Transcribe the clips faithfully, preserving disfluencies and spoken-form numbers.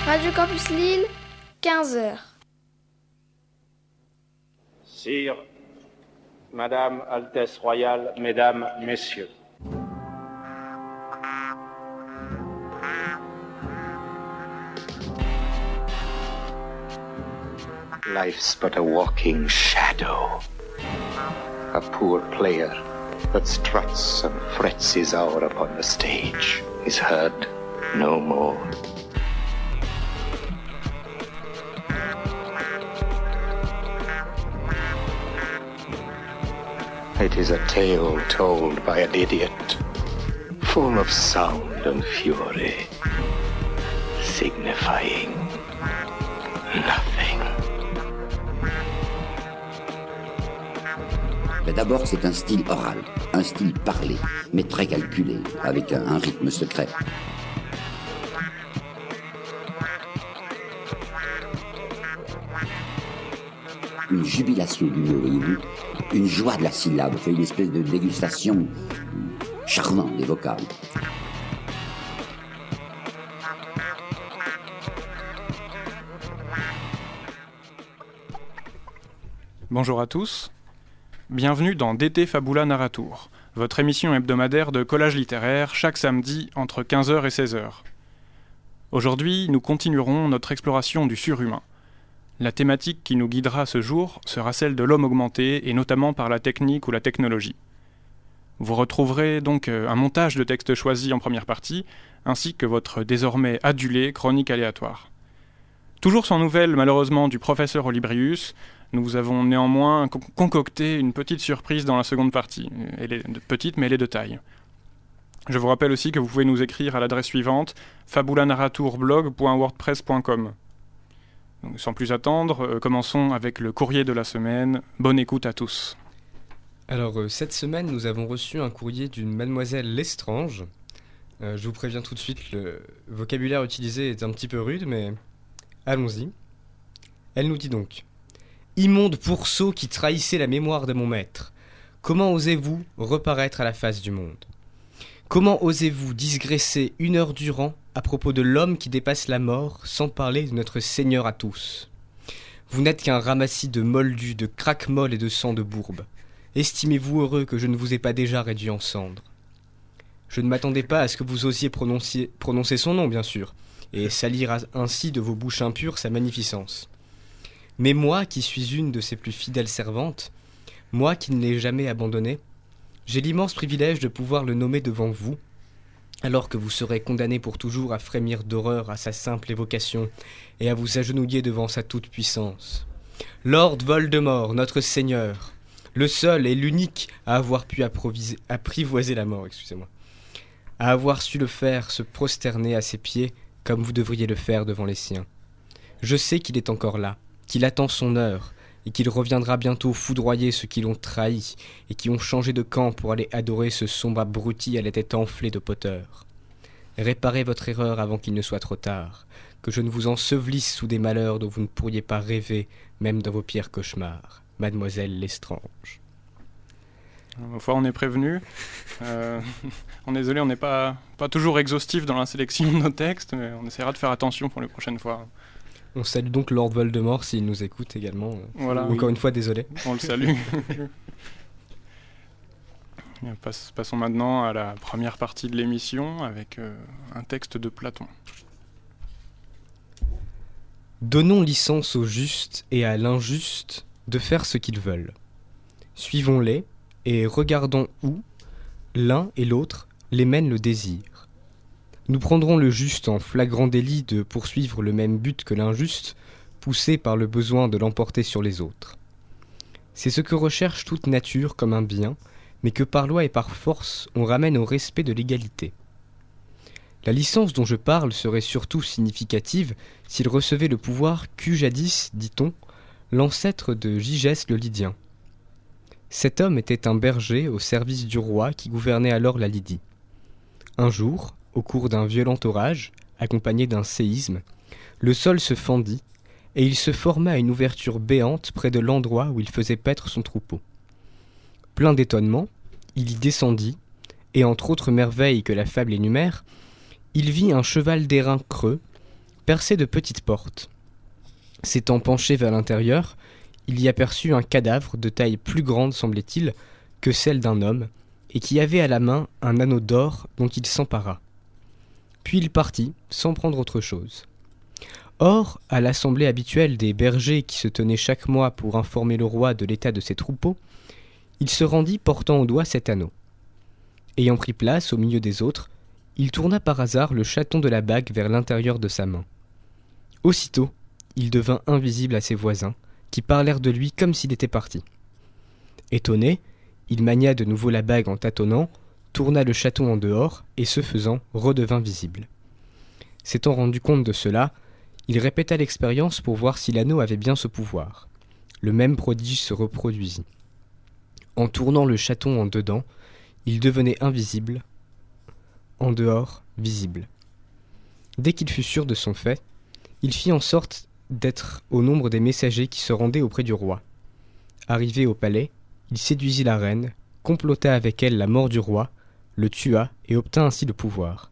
Radio Campus Lille, quinze heures. Sire, Madame, Altesse Royale, Mesdames, Messieurs. Life's but a walking shadow, a poor player that struts and frets his hour upon the stage is heard no more. It is a tale told by an idiot, full of sound and fury, signifying nothing. Mais d'abord, c'est un style oral, un style parlé, mais très calculé, avec un, un rythme secret. Une jubilation du mot, voyez-vous, une joie de la syllabe, fait une espèce de dégustation charmante des vocales. Bonjour à tous, bienvenue dans D T Fabula Narratur, votre émission hebdomadaire de collage littéraire chaque samedi entre quinze heures et seize heures. Aujourd'hui, nous continuerons notre exploration du surhumain. La thématique qui nous guidera ce jour sera celle de l'homme augmenté et notamment par la technique ou la technologie. Vous retrouverez donc un montage de textes choisis en première partie, ainsi que votre désormais adulée chronique aléatoire. Toujours sans nouvelles malheureusement du professeur Olibrius, nous vous avons néanmoins concocté une petite surprise dans la seconde partie. Elle est petite mais elle est de taille. Je vous rappelle aussi que vous pouvez nous écrire à l'adresse suivante fabulanarraturblog point wordpress point com. Donc, sans plus attendre, euh, commençons avec le courrier de la semaine. Bonne écoute à tous. Alors, euh, cette semaine, nous avons reçu un courrier d'une mademoiselle Lestrange. Euh, je vous préviens tout de suite, le vocabulaire utilisé est un petit peu rude, mais allons-y. Elle nous dit donc « Immonde pourceau qui trahissait la mémoire de mon maître, comment osez-vous reparaître à la face du monde ? Comment osez-vous digresser une heure durant à propos de l'homme qui dépasse la mort, sans parler de notre Seigneur à tous ? Vous n'êtes qu'un ramassis de moldus, de craquemolles et de sang de bourbe. Estimez-vous heureux que je ne vous ai pas déjà réduit en cendres ? Je ne m'attendais pas à ce que vous osiez prononcer, prononcer son nom, bien sûr, et salir ainsi de vos bouches impures sa magnificence. Mais moi, qui suis une de ses plus fidèles servantes, moi qui ne l'ai jamais abandonné, j'ai l'immense privilège de pouvoir le nommer devant vous, alors que vous serez condamné pour toujours à frémir d'horreur à sa simple évocation et à vous agenouiller devant sa toute-puissance. Lord Voldemort, notre Seigneur, le seul et l'unique à avoir pu apprivoiser la mort, excusez-moi, à avoir su le faire se prosterner à ses pieds comme vous devriez le faire devant les siens. Je sais qu'il est encore là, qu'il attend son heure, et qu'il reviendra bientôt foudroyer ceux qui l'ont trahi et qui ont changé de camp pour aller adorer ce sombre abruti à la tête enflée de Potter. Réparez votre erreur avant qu'il ne soit trop tard, que je ne vous ensevelisse sous des malheurs dont vous ne pourriez pas rêver, même dans vos pires cauchemars. Mademoiselle Lestrange. Une fois on est prévenu. Euh, on est désolé, on n'est pas, pas toujours exhaustif dans la sélection de nos textes, mais on essaiera de faire attention pour les prochaines fois. On salue donc Lord Voldemort s'il nous écoute également. Voilà, Encore oui. une fois, désolé. On le salue. Passe, passons maintenant à la première partie de l'émission avec euh, un texte de Platon. Donnons licence au juste et à l'injuste de faire ce qu'ils veulent. Suivons-les et regardons où l'un et l'autre les mène le désir. Nous prendrons le juste en flagrant délit de poursuivre le même but que l'injuste, poussé par le besoin de l'emporter sur les autres. C'est ce que recherche toute nature comme un bien, mais que par loi et par force on ramène au respect de l'égalité. La licence dont je parle serait surtout significative s'il recevait le pouvoir qu'eut jadis, dit-on, l'ancêtre de Gygès le Lydien. Cet homme était un berger au service du roi qui gouvernait alors la Lydie. Un jour, au cours d'un violent orage, accompagné d'un séisme, le sol se fendit, et il se forma une ouverture béante près de l'endroit où il faisait paître son troupeau. Plein d'étonnement, il y descendit, et entre autres merveilles que la fable énumère, il vit un cheval d'airain creux, perçait de petites portes. S'étant penché vers l'intérieur, il y aperçut un cadavre de taille plus grande, semblait-il, que celle d'un homme, et qui avait à la main un anneau d'or dont il s'empara. Puis il partit, sans prendre autre chose. Or, à l'assemblée habituelle des bergers qui se tenaient chaque mois pour informer le roi de l'état de ses troupeaux, il se rendit portant au doigt cet anneau. Ayant pris place au milieu des autres, il tourna par hasard le chaton de la bague vers l'intérieur de sa main. Aussitôt, il devint invisible à ses voisins, qui parlèrent de lui comme s'il était parti. Étonné, il mania de nouveau la bague en tâtonnant, tourna le chaton en dehors, et ce faisant, redevint visible. S'étant rendu compte de cela, il répéta l'expérience pour voir si l'anneau avait bien ce pouvoir. Le même prodige se reproduisit. En tournant le chaton en dedans, il devenait invisible, en dehors, visible. Dès qu'il fut sûr de son fait, il fit en sorte d'être au nombre des messagers qui se rendaient auprès du roi. Arrivé au palais, il séduisit la reine, complota avec elle la mort du roi, le tua et obtint ainsi le pouvoir.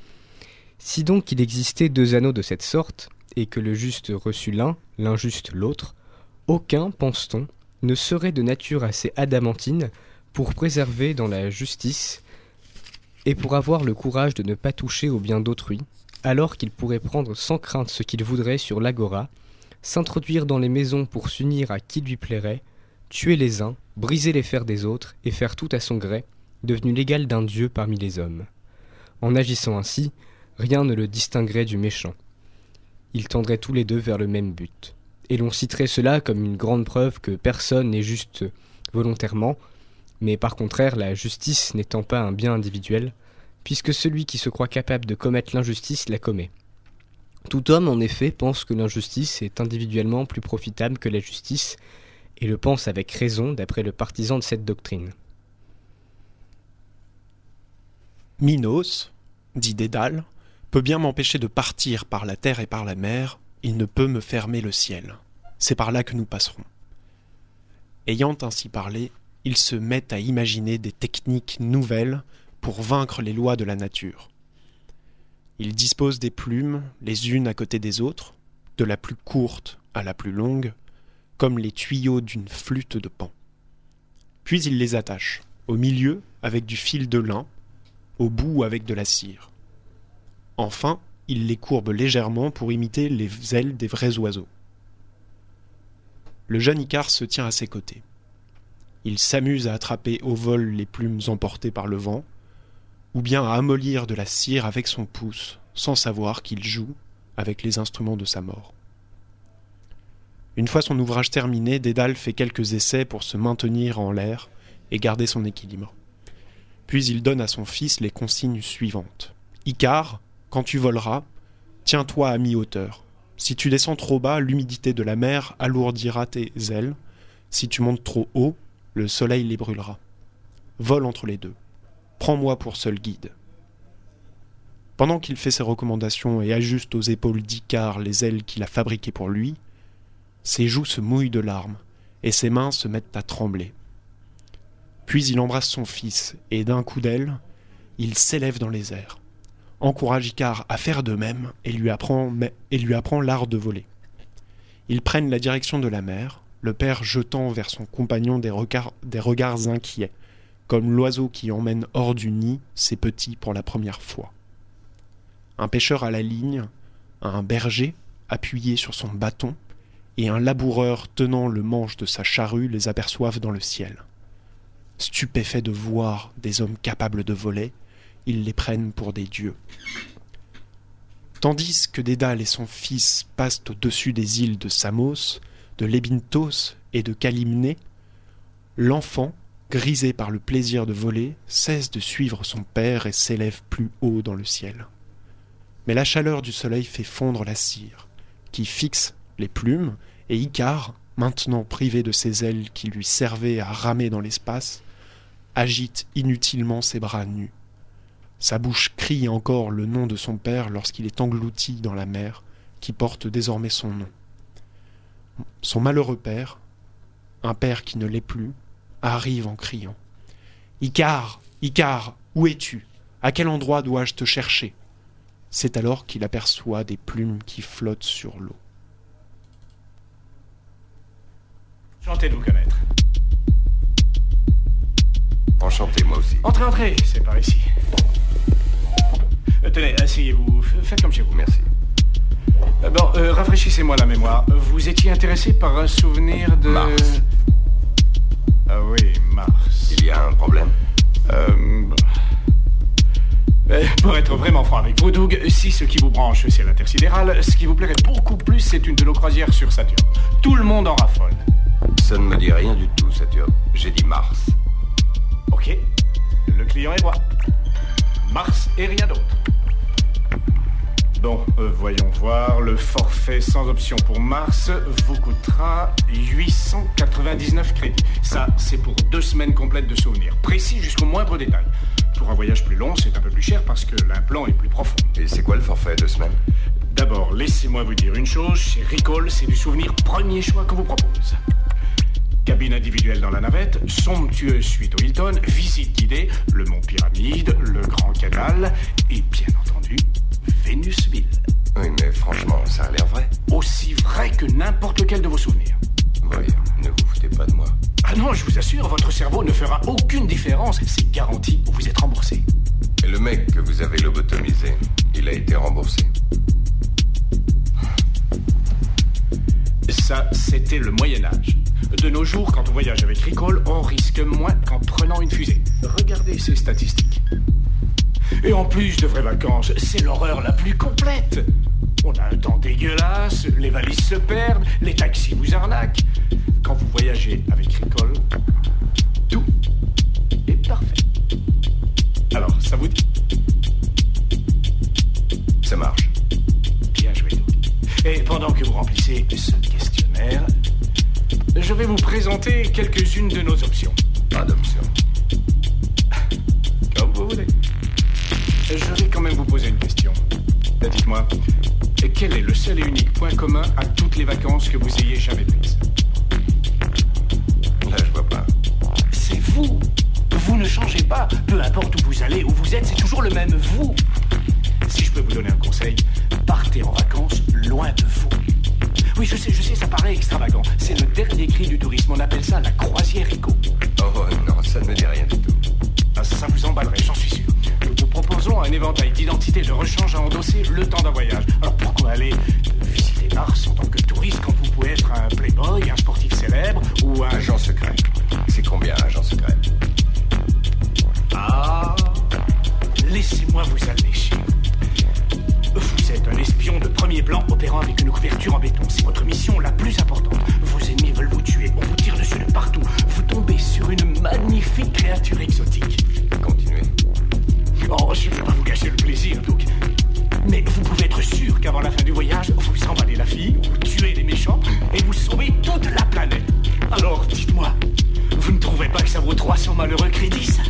Si donc il existait deux anneaux de cette sorte, et que le juste reçut l'un, l'injuste l'autre, aucun, pense-t-on, ne serait de nature assez adamantine pour préserver dans la justice et pour avoir le courage de ne pas toucher au bien d'autrui, alors qu'il pourrait prendre sans crainte ce qu'il voudrait sur l'agora, s'introduire dans les maisons pour s'unir à qui lui plairait, tuer les uns, briser les fers des autres et faire tout à son gré, devenu l'égal d'un dieu parmi les hommes. En agissant ainsi, rien ne le distinguerait du méchant. Ils tendraient tous les deux vers le même but. Et l'on citerait cela comme une grande preuve que personne n'est juste volontairement, mais par contraire la justice n'étant pas un bien individuel, puisque celui qui se croit capable de commettre l'injustice la commet. Tout homme, en effet, pense que l'injustice est individuellement plus profitable que la justice, et le pense avec raison d'après le partisan de cette doctrine. Minos, dit Dédale, peut bien m'empêcher de partir par la terre et par la mer, il ne peut me fermer le ciel. C'est par là que nous passerons. Ayant ainsi parlé, il se met à imaginer des techniques nouvelles pour vaincre les lois de la nature. Il dispose des plumes, les unes à côté des autres, de la plus courte à la plus longue, comme les tuyaux d'une flûte de Pan. Puis il les attache, au milieu avec du fil de lin, au bout avec de la cire. Enfin, il les courbe légèrement pour imiter les ailes des vrais oiseaux. Le jeune Icare se tient à ses côtés. Il s'amuse à attraper au vol les plumes emportées par le vent, ou bien à amollir de la cire avec son pouce, sans savoir qu'il joue avec les instruments de sa mort. Une fois son ouvrage terminé, Dédale fait quelques essais pour se maintenir en l'air et garder son équilibre. Puis il donne à son fils les consignes suivantes. « Icare, quand tu voleras, tiens-toi à mi-hauteur. Si tu descends trop bas, l'humidité de la mer alourdira tes ailes. Si tu montes trop haut, le soleil les brûlera. Vole entre les deux. Prends-moi pour seul guide. » Pendant qu'il fait ses recommandations et ajuste aux épaules d'Icare les ailes qu'il a fabriquées pour lui, ses joues se mouillent de larmes et ses mains se mettent à trembler. Puis il embrasse son fils et d'un coup d'aile, il s'élève dans les airs, encourage Icare à faire de même et lui apprend, et lui apprend l'art de voler. Ils prennent la direction de la mer, le père jetant vers son compagnon des regards, des regards inquiets, comme l'oiseau qui emmène hors du nid ses petits pour la première fois. Un pêcheur à la ligne, un berger appuyé sur son bâton, et un laboureur tenant le manche de sa charrue les aperçoivent dans le ciel. Stupéfaits de voir des hommes capables de voler, ils les prennent pour des dieux. Tandis que Dédale et son fils passent au-dessus des îles de Samos, de Lébinthos et de Calymné, l'enfant, grisé par le plaisir de voler, cesse de suivre son père et s'élève plus haut dans le ciel. Mais la chaleur du soleil fait fondre la cire, qui fixe les plumes, et Icare, maintenant privé de ses ailes qui lui servaient à ramer dans l'espace, agite inutilement ses bras nus. Sa bouche crie encore le nom de son père lorsqu'il est englouti dans la mer, qui porte désormais son nom. Son malheureux père, un père qui ne l'est plus, arrive en criant. « Icare, Icare, où es-tu ? À quel endroit dois-je te chercher ?» C'est alors qu'il aperçoit des plumes qui flottent sur l'eau. Enchanté de vous connaître. Enchanté, moi aussi. Entrez, entrez, c'est par ici. Euh, tenez, asseyez-vous, faites comme chez vous. Merci. Euh, bon, euh, rafraîchissez-moi la mémoire. Vous étiez intéressé par un souvenir de... Mars. Ah oui, Mars. Il y a un problème? Euh... Euh, pour être vraiment franc avec vous, Doug, si ce qui vous branche, c'est l'intersidéral, ce qui vous plairait beaucoup plus, c'est une de nos croisières sur Saturne. Tout le monde en raffole. Ça ne me dit rien du tout, Saturne. J'ai dit Mars. Ok, le client est roi. Mars et rien d'autre. Bon, euh, voyons voir. Le forfait sans option pour Mars vous coûtera huit cent quatre-vingt-dix-neuf crédits. Ça, c'est pour deux semaines complètes de souvenirs, précis jusqu'au moindre détail. Pour un voyage plus long, c'est un peu plus cher parce que l'implant est plus profond. Et c'est quoi le forfait deux semaines? D'abord, laissez-moi vous dire une chose. Chez Recall, c'est du souvenir premier choix qu'on vous propose. Cabine individuelle dans la navette, somptueuse suite au Hilton, visite guidée, le mont Pyramide, le Grand Canal et bien entendu, Vénusville. Oui, mais franchement, ça a l'air vrai. Aussi vrai que n'importe lequel de vos souvenirs. Voyons, ne vous foutez pas de moi. Ah non, je vous assure, votre cerveau ne fera aucune différence. C'est garanti, vous êtes remboursé. Et le mec que vous avez lobotomisé, il a été remboursé? Ça, c'était le Moyen-Âge. De nos jours, quand on voyage avec Recall, on risque moins qu'en prenant une fusée. Regardez ces statistiques. Et en plus de vraies vacances, c'est l'horreur la plus complète. On a un temps dégueulasse, les valises se perdent, les taxis vous arnaquent. Quand vous voyagez avec Recall, tout est parfait. Alors, ça vous dit? Ça marche. Bien joué, Doug. Et pendant que vous remplissez ce questionnaire, je vais vous présenter quelques-unes de nos options. Pas d'option. Comme vous voulez. Je vais quand même vous poser une question. Dites-moi, quel est le seul et unique point commun à toutes les vacances que vous ayez jamais prises? Là, je vois pas. C'est vous. Vous ne changez pas. Peu importe où vous allez, où vous êtes, c'est toujours le même vous. Si je peux vous donner un conseil, partez en vacances loin de vous. Oui, je sais, je sais, ça paraît extravagant. C'est le dernier cri du tourisme. On appelle ça la croisière éco. Oh non, ça ne me dit rien du tout. Ah, ça, ça vous emballerait, j'en suis sûr. Nous vous proposons un éventail d'identités de rechange à endosser le temps d'un voyage. Alors pourquoi aller visiter Mars en tant que touriste quand vous pouvez être un playboy, un sportif célèbre ou un... Agent secret. C'est combien, agent secret? Ah, laissez-moi vous allécher. Vous êtes un espion de premier plan opérant avec une couverture en béton. C'est votre mission la plus importante. Vos ennemis veulent vous tuer. On vous tire dessus de partout. Vous tombez sur une magnifique créature exotique. Continuez. Oh, je ne vais pas vous gâcher le plaisir, Doug. Mais vous pouvez être sûr qu'avant la fin du voyage, vous emballez la fille, vous tuez les méchants et vous sauvez toute la planète. Alors, dites-moi, vous ne trouvez pas que ça vaut trois cents malheureux crédits, ça?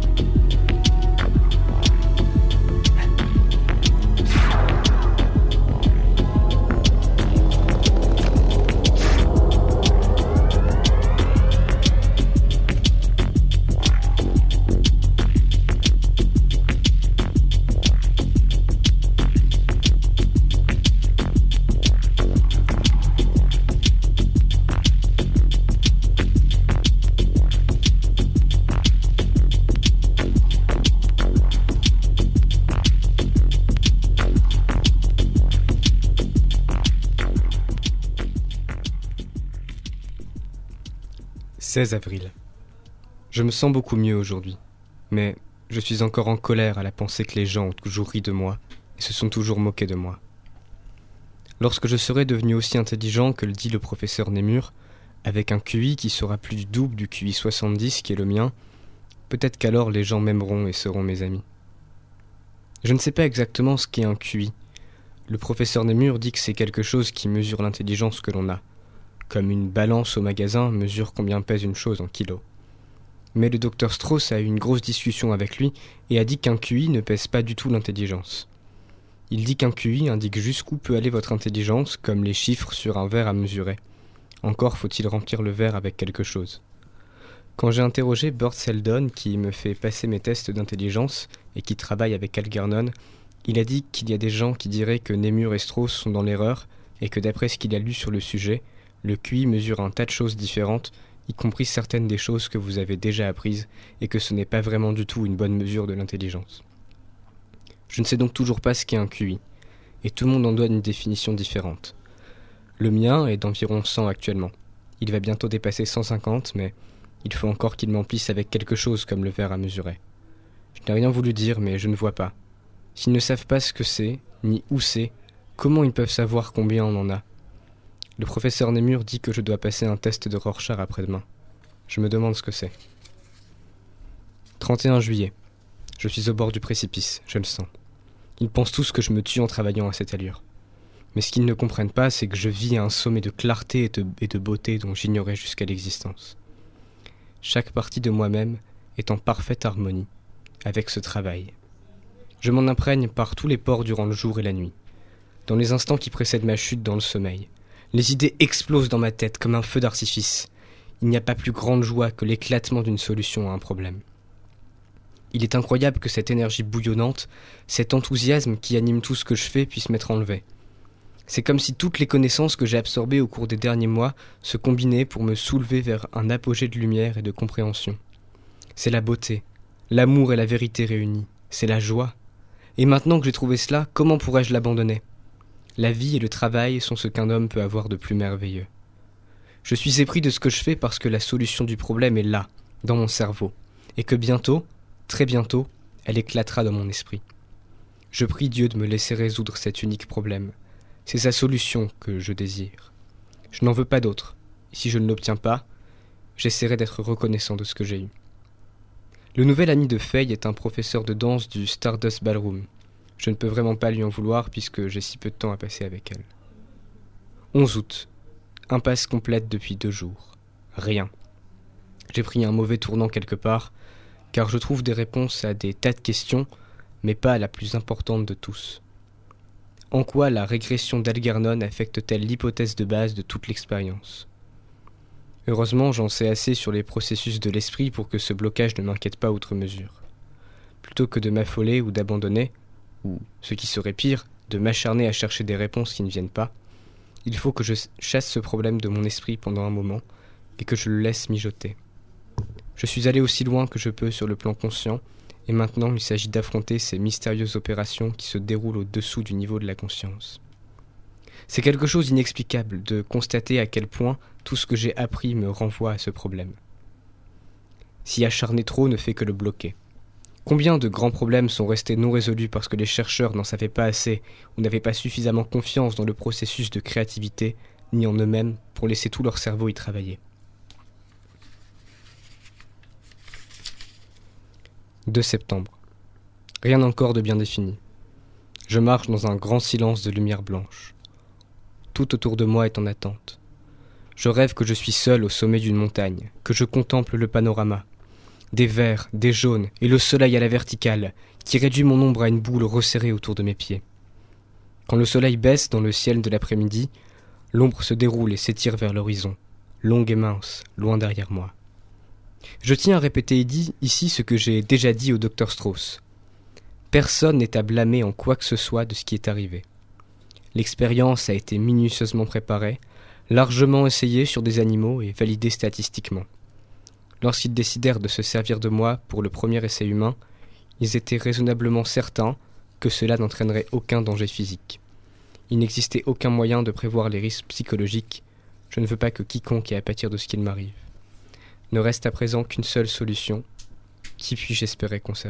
seize avril. Je me sens beaucoup mieux aujourd'hui, mais je suis encore en colère à la pensée que les gens ont toujours ri de moi et se sont toujours moqués de moi. Lorsque je serai devenu aussi intelligent que le dit le professeur Némur, avec un Q I qui sera plus du double du Q I soixante-dix qui est le mien, peut-être qu'alors les gens m'aimeront et seront mes amis. Je ne sais pas exactement ce qu'est un Q I. Le professeur Némur dit que c'est quelque chose qui mesure l'intelligence que l'on a. Comme une balance au magasin mesure combien pèse une chose en kilos. Mais le docteur Strauss a eu une grosse discussion avec lui et a dit qu'un Q I ne pèse pas du tout l'intelligence. Il dit qu'un Q I indique jusqu'où peut aller votre intelligence, comme les chiffres sur un verre à mesurer. Encore faut-il remplir le verre avec quelque chose. Quand j'ai interrogé Burt Seldon, qui me fait passer mes tests d'intelligence et qui travaille avec Algernon, Il a dit qu'il y a des gens qui diraient que Némur et Strauss sont dans l'erreur et que d'après ce qu'il a lu sur le sujet, le Q I mesure un tas de choses différentes, y compris certaines des choses que vous avez déjà apprises, et que ce n'est pas vraiment du tout une bonne mesure de l'intelligence. Je ne sais donc toujours pas ce qu'est un Q I, et tout le monde en donne une définition différente. Le mien est d'environ cent actuellement. Il va bientôt dépasser cent cinquante, mais il faut encore qu'il m'emplisse avec quelque chose comme le verre à mesurer. Je n'ai rien voulu dire, mais je ne vois pas. S'ils ne savent pas ce que c'est, ni où c'est, comment ils peuvent savoir combien on en a ? Le professeur Némur dit que je dois passer un test de Rorschach après-demain. Je me demande ce que c'est. trente et un juillet. Je suis au bord du précipice, je le sens. Ils pensent tous que je me tue en travaillant à cette allure. Mais ce qu'ils ne comprennent pas, c'est que je vis à un sommet de clarté et de, et de beauté dont j'ignorais jusqu'à l'existence. Chaque partie de moi-même est en parfaite harmonie avec ce travail. Je m'en imprègne par tous les pores durant le jour et la nuit. Dans les instants qui précèdent ma chute dans le sommeil, les idées explosent dans ma tête comme un feu d'artifice. Il n'y a pas plus grande joie que l'éclatement d'une solution à un problème. Il est incroyable que cette énergie bouillonnante, cet enthousiasme qui anime tout ce que je fais puisse m'être enlevé. C'est comme si toutes les connaissances que j'ai absorbées au cours des derniers mois se combinaient pour me soulever vers un apogée de lumière et de compréhension. C'est la beauté, l'amour et la vérité réunis. C'est la joie. Et maintenant que j'ai trouvé cela, comment pourrais-je l'abandonner ? La vie et le travail sont ce qu'un homme peut avoir de plus merveilleux. Je suis épris de ce que je fais parce que la solution du problème est là, dans mon cerveau, et que bientôt, très bientôt, elle éclatera dans mon esprit. Je prie Dieu de me laisser résoudre cet unique problème. C'est sa solution que je désire. Je n'en veux pas d'autre, et si je ne l'obtiens pas, j'essaierai d'être reconnaissant de ce que j'ai eu. Le nouvel ami de Faye est un professeur de danse du Stardust Ballroom. Je ne peux vraiment pas lui en vouloir puisque j'ai si peu de temps à passer avec elle. onze août. Impasse complète depuis deux jours. Rien. J'ai pris un mauvais tournant quelque part, car je trouve des réponses à des tas de questions, mais pas à la plus importante de tous. En quoi la régression d'Algernon affecte-t-elle l'hypothèse de base de toute l'expérience ? Heureusement, j'en sais assez sur les processus de l'esprit pour que ce blocage ne m'inquiète pas outre mesure. Plutôt que de m'affoler ou d'abandonner, ou, ce qui serait pire, de m'acharner à chercher des réponses qui ne viennent pas, il faut que je chasse ce problème de mon esprit pendant un moment et que je le laisse mijoter. Je suis allé aussi loin que je peux sur le plan conscient, et maintenant il s'agit d'affronter ces mystérieuses opérations qui se déroulent au-dessous du niveau de la conscience. C'est quelque chose d'inexplicable de constater à quel point tout ce que j'ai appris me renvoie à ce problème. S'y acharner trop ne fait que le bloquer. Combien de grands problèmes sont restés non résolus parce que les chercheurs n'en savaient pas assez ou n'avaient pas suffisamment confiance dans le processus de créativité, ni en eux-mêmes, pour laisser tout leur cerveau y travailler. deux septembre. Rien encore de bien défini. Je marche dans un grand silence de lumière blanche. Tout autour de moi est en attente. Je rêve que je suis seul au sommet d'une montagne, que je contemple le panorama. Des verts, des jaunes, et le soleil à la verticale, qui réduit mon ombre à une boule resserrée autour de mes pieds. Quand le soleil baisse dans le ciel de l'après-midi, l'ombre se déroule et s'étire vers l'horizon, longue et mince, loin derrière moi. Je tiens à répéter ici ce que j'ai déjà dit au docteur Strauss. Personne n'est à blâmer en quoi que ce soit de ce qui est arrivé. L'expérience a été minutieusement préparée, largement essayée sur des animaux et validée statistiquement. Lorsqu'ils décidèrent de se servir de moi pour le premier essai humain, ils étaient raisonnablement certains que cela n'entraînerait aucun danger physique. Il n'existait aucun moyen de prévoir les risques psychologiques. Je ne veux pas que quiconque ait à pâtir de ce qu'il m'arrive. Ne reste à présent qu'une seule solution. Qui puis-je espérer conserver ?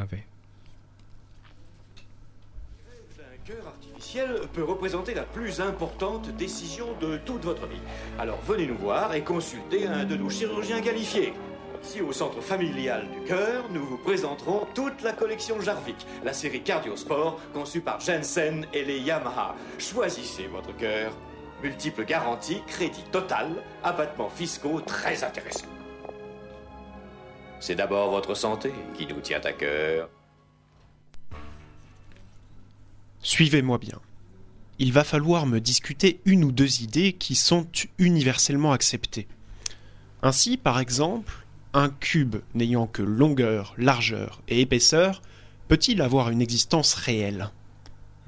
Un cœur artificiel peut représenter la plus importante décision de toute votre vie. Alors venez nous voir et consultez un de nos chirurgiens qualifiés. Ici au centre familial du cœur, nous vous présenterons toute la collection Jarvik, la série Cardiosport conçue par Jensen et les Yamaha. Choisissez votre cœur. Multiples garanties, crédit total, abattements fiscaux très intéressants. C'est d'abord votre santé qui nous tient à cœur. Suivez-moi bien. Il va falloir me discuter une ou deux idées qui sont universellement acceptées. Ainsi, par exemple, un cube n'ayant que longueur, largeur et épaisseur peut-il avoir une existence réelle ?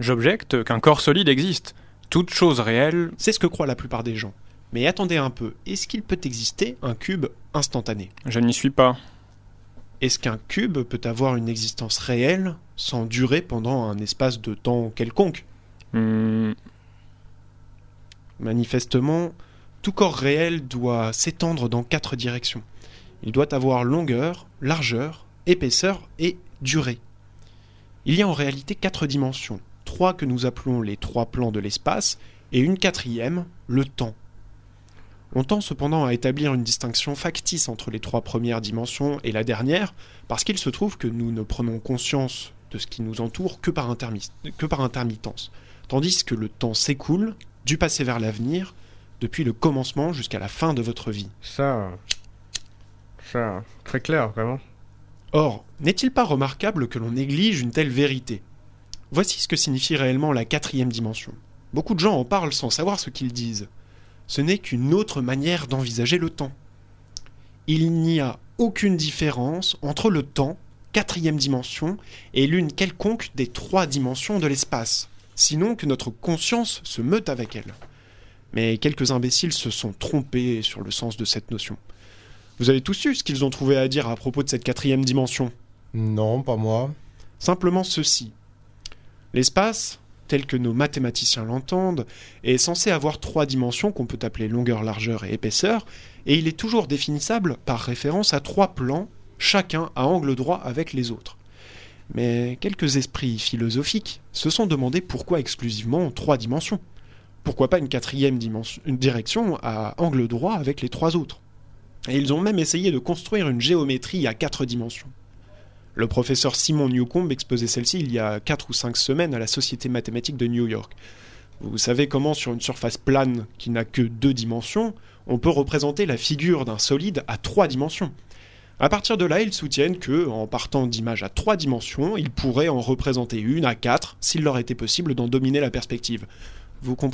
J'objecte qu'un corps solide existe. Toute chose réelle... C'est ce que croient la plupart des gens. Mais attendez un peu, est-ce qu'il peut exister un cube instantané ? Je n'y suis pas. Est-ce qu'un cube peut avoir une existence réelle sans durer pendant un espace de temps quelconque ? Hmm. Manifestement, tout corps réel doit s'étendre dans quatre directions. Il doit avoir longueur, largeur, épaisseur et durée. Il y a en réalité quatre dimensions, trois que nous appelons les trois plans de l'espace, et une quatrième, le temps. On tend cependant à établir une distinction factice entre les trois premières dimensions et la dernière, parce qu'il se trouve que nous ne prenons conscience de ce qui nous entoure que par, intermi- que par intermittence, tandis que le temps s'écoule, du passé vers l'avenir, depuis le commencement jusqu'à la fin de votre vie. Ça... ça... très clair, vraiment. Or, n'est-il pas remarquable que l'on néglige une telle vérité ? Voici ce que signifie réellement la quatrième dimension. Beaucoup de gens en parlent sans savoir ce qu'ils disent. Ce n'est qu'une autre manière d'envisager le temps. Il n'y a aucune différence entre le temps, quatrième dimension, et l'une quelconque des trois dimensions de l'espace, sinon que notre conscience se meute avec elle. Mais quelques imbéciles se sont trompés sur le sens de cette notion. Vous avez tous su ce qu'ils ont trouvé à dire à propos de cette quatrième dimension ? Non, pas moi. Simplement ceci. L'espace, tel que nos mathématiciens l'entendent, est censé avoir trois dimensions qu'on peut appeler longueur, largeur et épaisseur, et il est toujours définissable par référence à trois plans, chacun à angle droit avec les autres. Mais quelques esprits philosophiques se sont demandé pourquoi exclusivement trois dimensions. Pourquoi pas une quatrième dimension, une direction à angle droit avec les trois autres ? Et ils ont même essayé de construire une géométrie à quatre dimensions. Le professeur Simon Newcomb exposait celle-ci il y a quatre ou cinq semaines à la Société mathématique de New York. Vous savez comment, sur une surface plane qui n'a que deux dimensions, on peut représenter la figure d'un solide à trois dimensions. À partir de là, ils soutiennent que, en partant d'images à trois dimensions, ils pourraient en représenter une à quatre, s'il leur était possible d'en dominer la perspective. Vous comprenez ?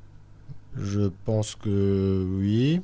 Je pense que oui.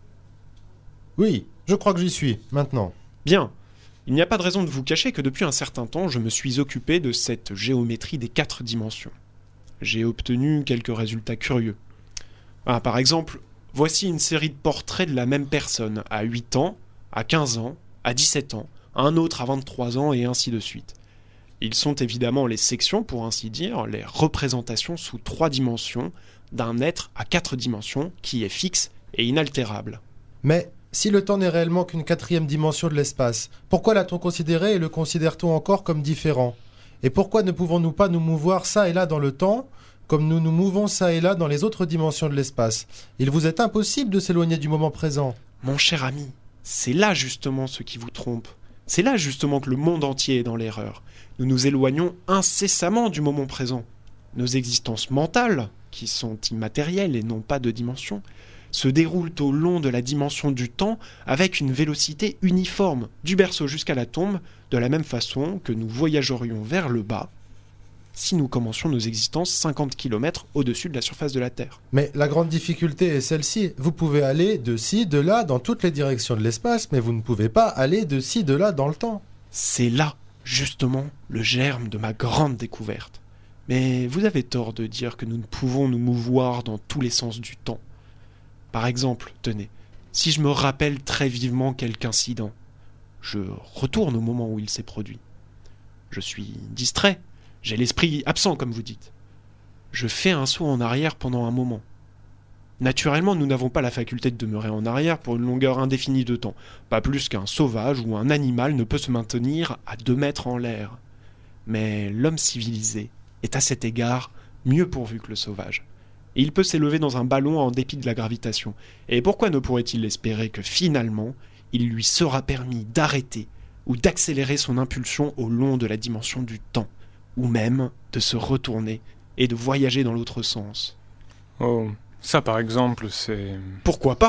Oui, je crois que j'y suis, maintenant. Bien. Il n'y a pas de raison de vous cacher que depuis un certain temps, je me suis occupé de cette géométrie des quatre dimensions. J'ai obtenu quelques résultats curieux. Ah, par exemple, voici une série de portraits de la même personne, à huit ans, à quinze ans, à dix-sept ans, un autre à vingt-trois ans, et ainsi de suite. Ils sont évidemment les sections, pour ainsi dire, les représentations sous trois dimensions d'un être à quatre dimensions qui est fixe et inaltérable. Mais si le temps n'est réellement qu'une quatrième dimension de l'espace, pourquoi l'a-t-on considéré et le considère-t-on encore comme différent ? Et pourquoi ne pouvons-nous pas nous mouvoir ça et là dans le temps, comme nous nous mouvons ça et là dans les autres dimensions de l'espace ? Il vous est impossible de s'éloigner du moment présent. Mon cher ami, c'est là justement ce qui vous trompe. C'est là justement que le monde entier est dans l'erreur. Nous nous éloignons incessamment du moment présent. Nos existences mentales, qui sont immatérielles et non pas de dimension, se déroulent au long de la dimension du temps avec une vélocité uniforme, du berceau jusqu'à la tombe, de la même façon que nous voyagerions vers le bas si nous commencions nos existences cinquante kilomètres au-dessus de la surface de la Terre. Mais la grande difficulté est celle-ci. Vous pouvez aller de ci, de là, dans toutes les directions de l'espace, mais vous ne pouvez pas aller de ci, de là, dans le temps. C'est là, justement, le germe de ma grande découverte. Mais vous avez tort de dire que nous ne pouvons nous mouvoir dans tous les sens du temps. Par exemple, tenez, si je me rappelle très vivement quelque incident, je retourne au moment où il s'est produit. Je suis distrait, j'ai l'esprit absent, comme vous dites. Je fais un saut en arrière pendant un moment. Naturellement, nous n'avons pas la faculté de demeurer en arrière pour une longueur indéfinie de temps, pas plus qu'un sauvage ou un animal ne peut se maintenir à deux mètres en l'air. Mais l'homme civilisé est à cet égard mieux pourvu que le sauvage. Et il peut s'élever dans un ballon en dépit de la gravitation. Et pourquoi ne pourrait-il espérer que finalement, il lui sera permis d'arrêter ou d'accélérer son impulsion au long de la dimension du temps, ou même de se retourner et de voyager dans l'autre sens. Oh, ça par exemple, c'est... Pourquoi pas ?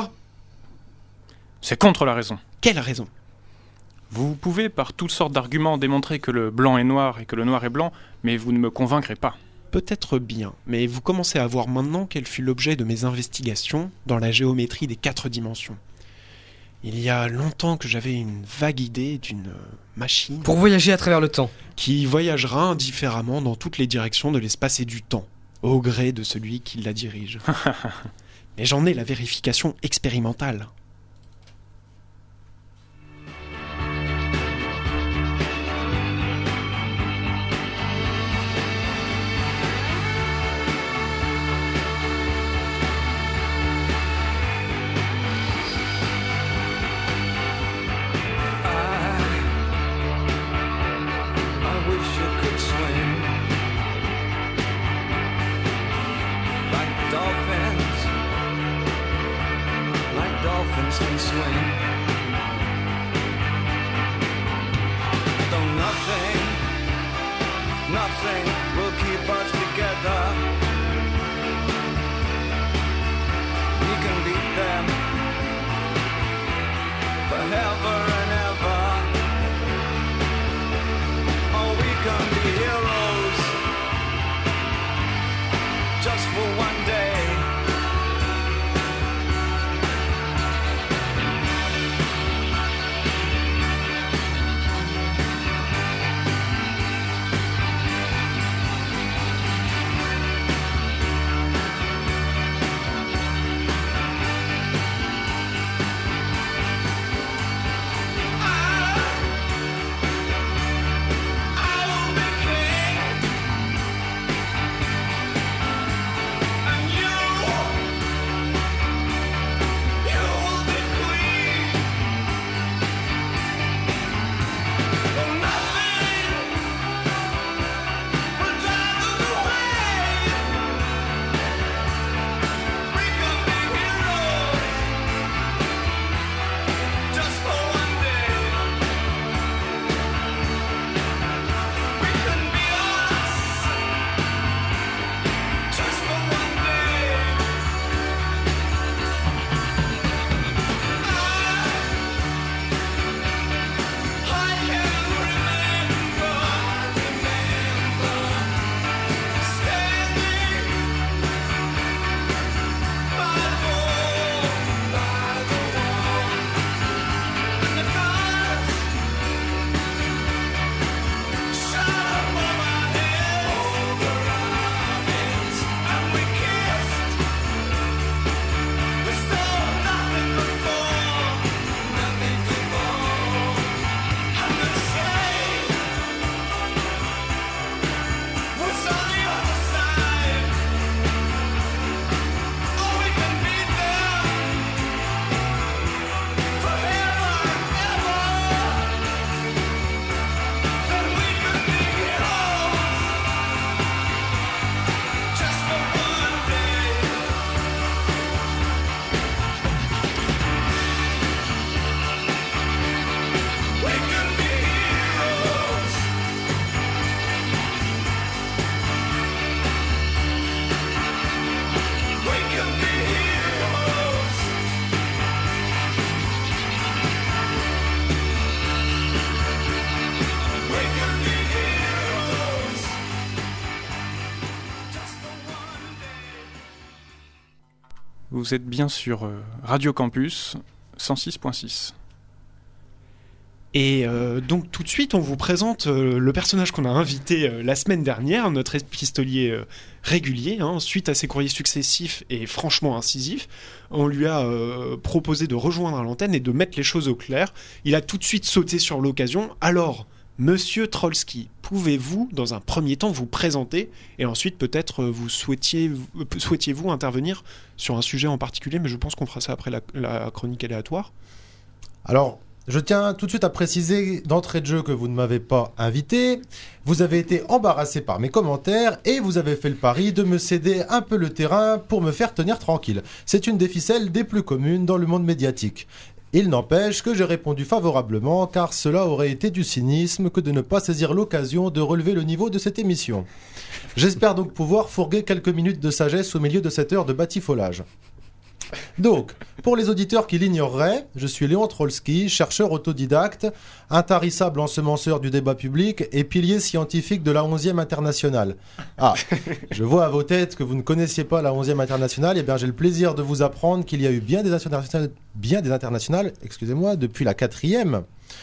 C'est contre la raison. Quelle raison ? Vous pouvez par toutes sortes d'arguments démontrer que le blanc est noir et que le noir est blanc, mais vous ne me convaincrez pas. Peut-être bien, mais vous commencez à voir maintenant quel fut l'objet de mes investigations dans la géométrie des quatre dimensions. Il y a longtemps que j'avais une vague idée d'une machine... Pour voyager à travers le temps. Qui voyagera indifféremment dans toutes les directions de l'espace et du temps, au gré de celui qui la dirige. Mais j'en ai la vérification expérimentale. Vous êtes bien sur euh, Radio Campus cent six point six. Et euh, donc tout de suite, on vous présente euh, le personnage qu'on a invité euh, la semaine dernière, notre épistolier euh, régulier. Hein, suite à ses courriers successifs et franchement incisifs, on lui a euh, proposé de rejoindre l'antenne et de mettre les choses au clair. Il a tout de suite sauté sur l'occasion. Alors, Monsieur Trolski, pouvez-vous, dans un premier temps, vous présenter et ensuite peut-être vous souhaitiez, euh, souhaitiez-vous intervenir sur un sujet en particulier, mais je pense qu'on fera ça après la, la chronique aléatoire. Alors, je tiens tout de suite à préciser d'entrée de jeu que vous ne m'avez pas invité. Vous avez été embarrassé par mes commentaires et vous avez fait le pari de me céder un peu le terrain pour me faire tenir tranquille. C'est une des ficelles des plus communes dans le monde médiatique. Il n'empêche que j'ai répondu favorablement car cela aurait été du cynisme que de ne pas saisir l'occasion de relever le niveau de cette émission. J'espère donc pouvoir fourguer quelques minutes de sagesse au milieu de cette heure de batifolage. Donc, pour les auditeurs qui l'ignoreraient, je suis Léon Trolski, chercheur autodidacte, intarissable ensemenceur du débat public et pilier scientifique de la onzième internationale. Ah, je vois à vos têtes que vous ne connaissiez pas la onzième internationale, et bien j'ai le plaisir de vous apprendre qu'il y a eu bien des internationales, bien des internationales, excusez-moi, depuis la quatrième.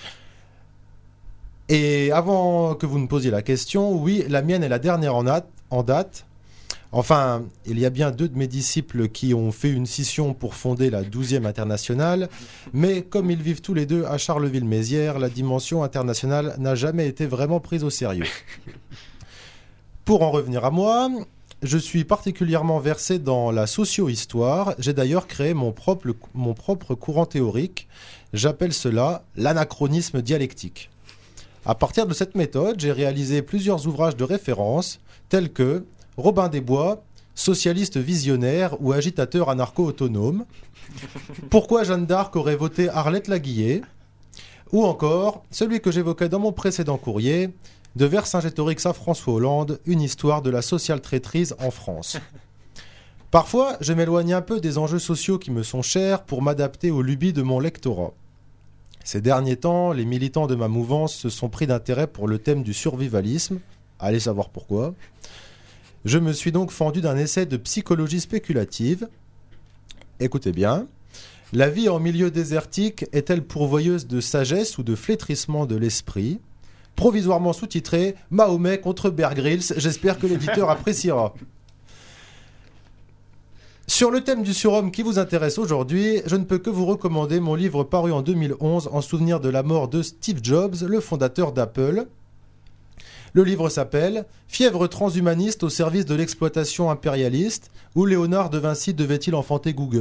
Et avant que vous ne posiez la question, oui, la mienne est la dernière en date, en date. Enfin, il y a bien deux de mes disciples qui ont fait une scission pour fonder la douzième internationale, mais comme ils vivent tous les deux à Charleville-Mézières, la dimension internationale n'a jamais été vraiment prise au sérieux. Pour en revenir à moi, je suis particulièrement versé dans la socio-histoire. J'ai d'ailleurs créé mon propre, mon propre courant théorique. J'appelle cela l'anachronisme dialectique. À partir de cette méthode, j'ai réalisé plusieurs ouvrages de référence, tels que Robin des Bois, socialiste visionnaire ou agitateur anarcho-autonome. Pourquoi Jeanne d'Arc aurait voté Arlette Laguillet? Ou encore, celui que j'évoquais dans mon précédent courrier, de Vercingétorix à François Hollande, une histoire de la social-traîtrise en France. Parfois, je m'éloigne un peu des enjeux sociaux qui me sont chers pour m'adapter aux lubies de mon lectorat. Ces derniers temps, les militants de ma mouvance se sont pris d'intérêt pour le thème du survivalisme. Allez savoir pourquoi. Je me suis donc fendu d'un essai de psychologie spéculative. Écoutez bien. La vie en milieu désertique est-elle pourvoyeuse de sagesse ou de flétrissement de l'esprit? Provisoirement sous-titré « Mahomet contre Bear Grylls ». J'espère que l'éditeur appréciera. Sur le thème du surhomme qui vous intéresse aujourd'hui, je ne peux que vous recommander mon livre paru en deux mille onze en souvenir de la mort de Steve Jobs, le fondateur d'Apple. Le livre s'appelle « Fièvre transhumaniste au service de l'exploitation impérialiste, où Léonard de Vinci devait-il enfanter Google ?»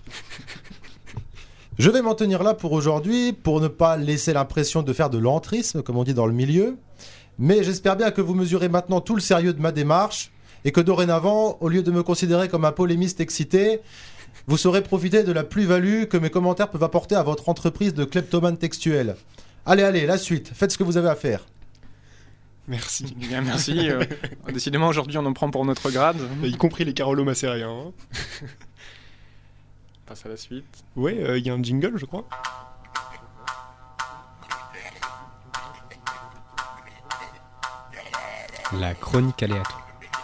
Je vais m'en tenir là pour aujourd'hui, pour ne pas laisser l'impression de faire de l'entrisme, comme on dit dans le milieu. Mais j'espère bien que vous mesurez maintenant tout le sérieux de ma démarche, et que dorénavant, au lieu de me considérer comme un polémiste excité, vous saurez profiter de la plus-value que mes commentaires peuvent apporter à votre entreprise de kleptomane textuel. Allez, allez, la suite, faites ce que vous avez à faire. Merci. Bien, merci. Euh, décidément, aujourd'hui, on en prend pour notre grade. Y compris les Carolo Macériens. Hein. On passe à la suite. Ouais, il euh, y a un jingle, je crois. La chronique aléatoire.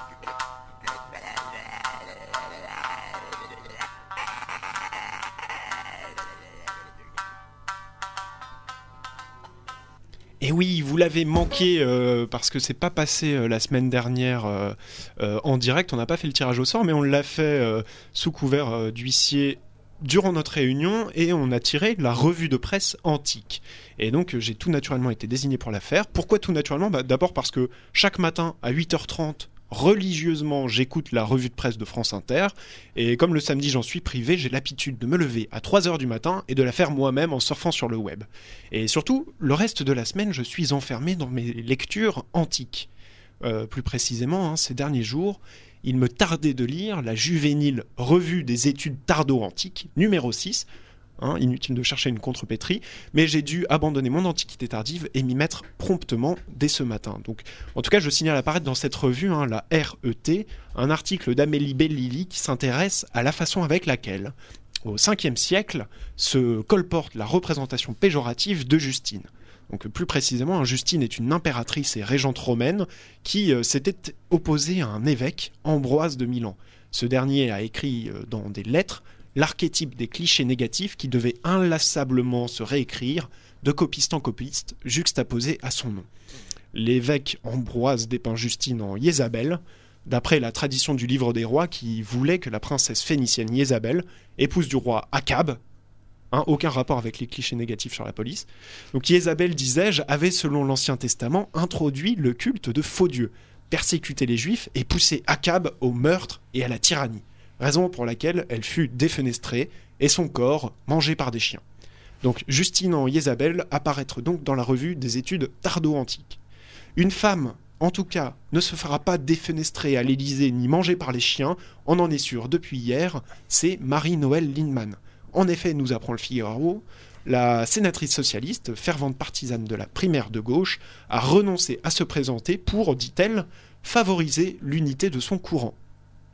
Et oui, vous l'avez manqué euh, parce que c'est pas passé euh, la semaine dernière euh, euh, en direct. On n'a pas fait le tirage au sort, mais on l'a fait euh, sous couvert euh, d'huissier durant notre réunion et on a tiré la revue de presse antique. Et donc j'ai tout naturellement été désigné pour la faire. Pourquoi tout naturellement ? Bah, d'abord parce que chaque matin à huit heures trente, religieusement, j'écoute la revue de presse de France Inter, et comme le samedi j'en suis privé, j'ai l'habitude de me lever à trois heures du matin et de la faire moi-même en surfant sur le web. Et surtout, le reste de la semaine, je suis enfermé dans mes lectures antiques. Euh, plus précisément, hein, ces derniers jours, il me tardait de lire la juvénile revue des études tardo-antiques, numéro six, Hein, inutile de chercher une contrepétrie, mais j'ai dû abandonner mon antiquité tardive et m'y mettre promptement dès ce matin. Donc, en tout cas, je signale apparaître dans cette revue, hein, la R E T, un article d'Amélie Bellili qui s'intéresse à la façon avec laquelle, au cinquième siècle, se colporte la représentation péjorative de Justine. Donc, plus précisément, hein, Justine est une impératrice et régente romaine qui euh, s'était opposée à un évêque, Ambroise de Milan. Ce dernier a écrit euh, dans des lettres l'archétype des clichés négatifs qui devait inlassablement se réécrire de copiste en copiste, juxtaposé à son nom. L'évêque Ambroise dépeint Justine en Jézabel, d'après la tradition du livre des rois qui voulait que la princesse phénicienne Jézabel, épouse du roi Akab, hein, aucun rapport avec les clichés négatifs sur la police, donc Jézabel, disais-je, avait selon l'Ancien Testament introduit le culte de faux dieux, persécuté les Juifs et poussé Akab au meurtre et à la tyrannie. Raison pour laquelle elle fut défenestrée et son corps mangé par des chiens. Donc Justine en Jézabel apparaître donc dans la revue des études tardo-antiques. Une femme, en tout cas, ne se fera pas défenestrer à l'Élysée ni manger par les chiens, on en est sûr depuis hier, c'est Marie-Noëlle Lindemann. En effet, nous apprend le Figaro, la sénatrice socialiste, fervente partisane de la primaire de gauche, a renoncé à se présenter pour, dit-elle, favoriser l'unité de son courant.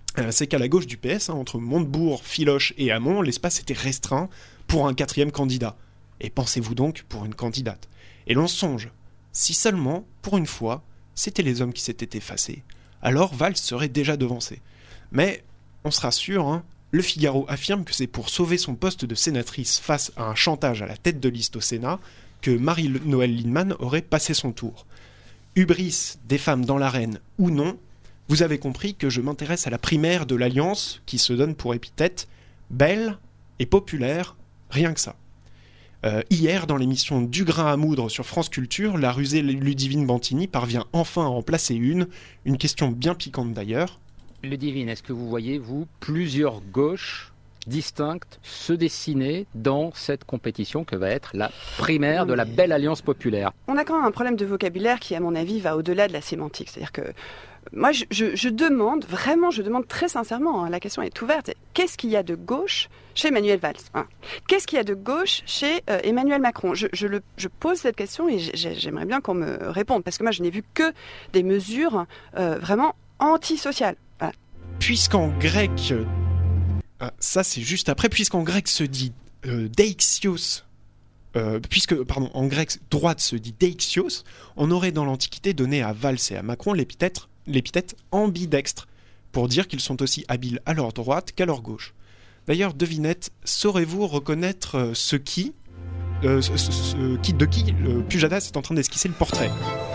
Euh, c'est qu'à la gauche du P S, hein, entre Montebourg, Filoche et Hamon, l'espace était restreint pour un quatrième candidat. Et pensez-vous donc pour une candidate. Et l'on songe, si seulement, pour une fois, c'était les hommes qui s'étaient effacés, alors Valls serait déjà devancé. Mais, on se rassure, hein, Le Figaro affirme que c'est pour sauver son poste de sénatrice face à un chantage à la tête de liste au Sénat que Marie-Noëlle Lienemann aurait passé son tour. Hubris des femmes dans l'arène ou non, vous avez compris que je m'intéresse à la primaire de l'Alliance qui se donne pour épithète belle et populaire, rien que ça. Euh, hier, dans l'émission Du grain à moudre sur France Culture, la rusée Ludivine Bantini parvient enfin à en placer une, une question bien piquante d'ailleurs. Ludivine, est-ce que vous voyez, vous, plusieurs gauches distinctes se dessiner dans cette compétition que va être la primaire de la belle alliance populaire? On a quand même un problème de vocabulaire qui, à mon avis, va au-delà de la sémantique. C'est-à-dire que moi, je, je, je demande, vraiment, je demande très sincèrement, hein, la question est ouverte, qu'est-ce qu'il y a de gauche chez Manuel Valls, hein? Qu'est-ce qu'il y a de gauche chez euh, Emmanuel Macron? je, je, le, je pose cette question et j'aimerais bien qu'on me réponde, parce que moi, je n'ai vu que des mesures euh, vraiment antisociales. Voilà. Puisqu'en grec, ah, ça c'est juste après, puisqu'en grec se dit euh, deixios, euh, puisque, pardon, en grec droite se dit deixios, on aurait dans l'Antiquité donné à Valls et à Macron l'épithète l'épithète ambidextre, pour dire qu'ils sont aussi habiles à leur droite qu'à leur gauche. D'ailleurs, devinette, saurez-vous reconnaître euh, ce qui, euh, ce, ce, ce, qui, de qui euh, Pujadas est en train d'esquisser le portrait?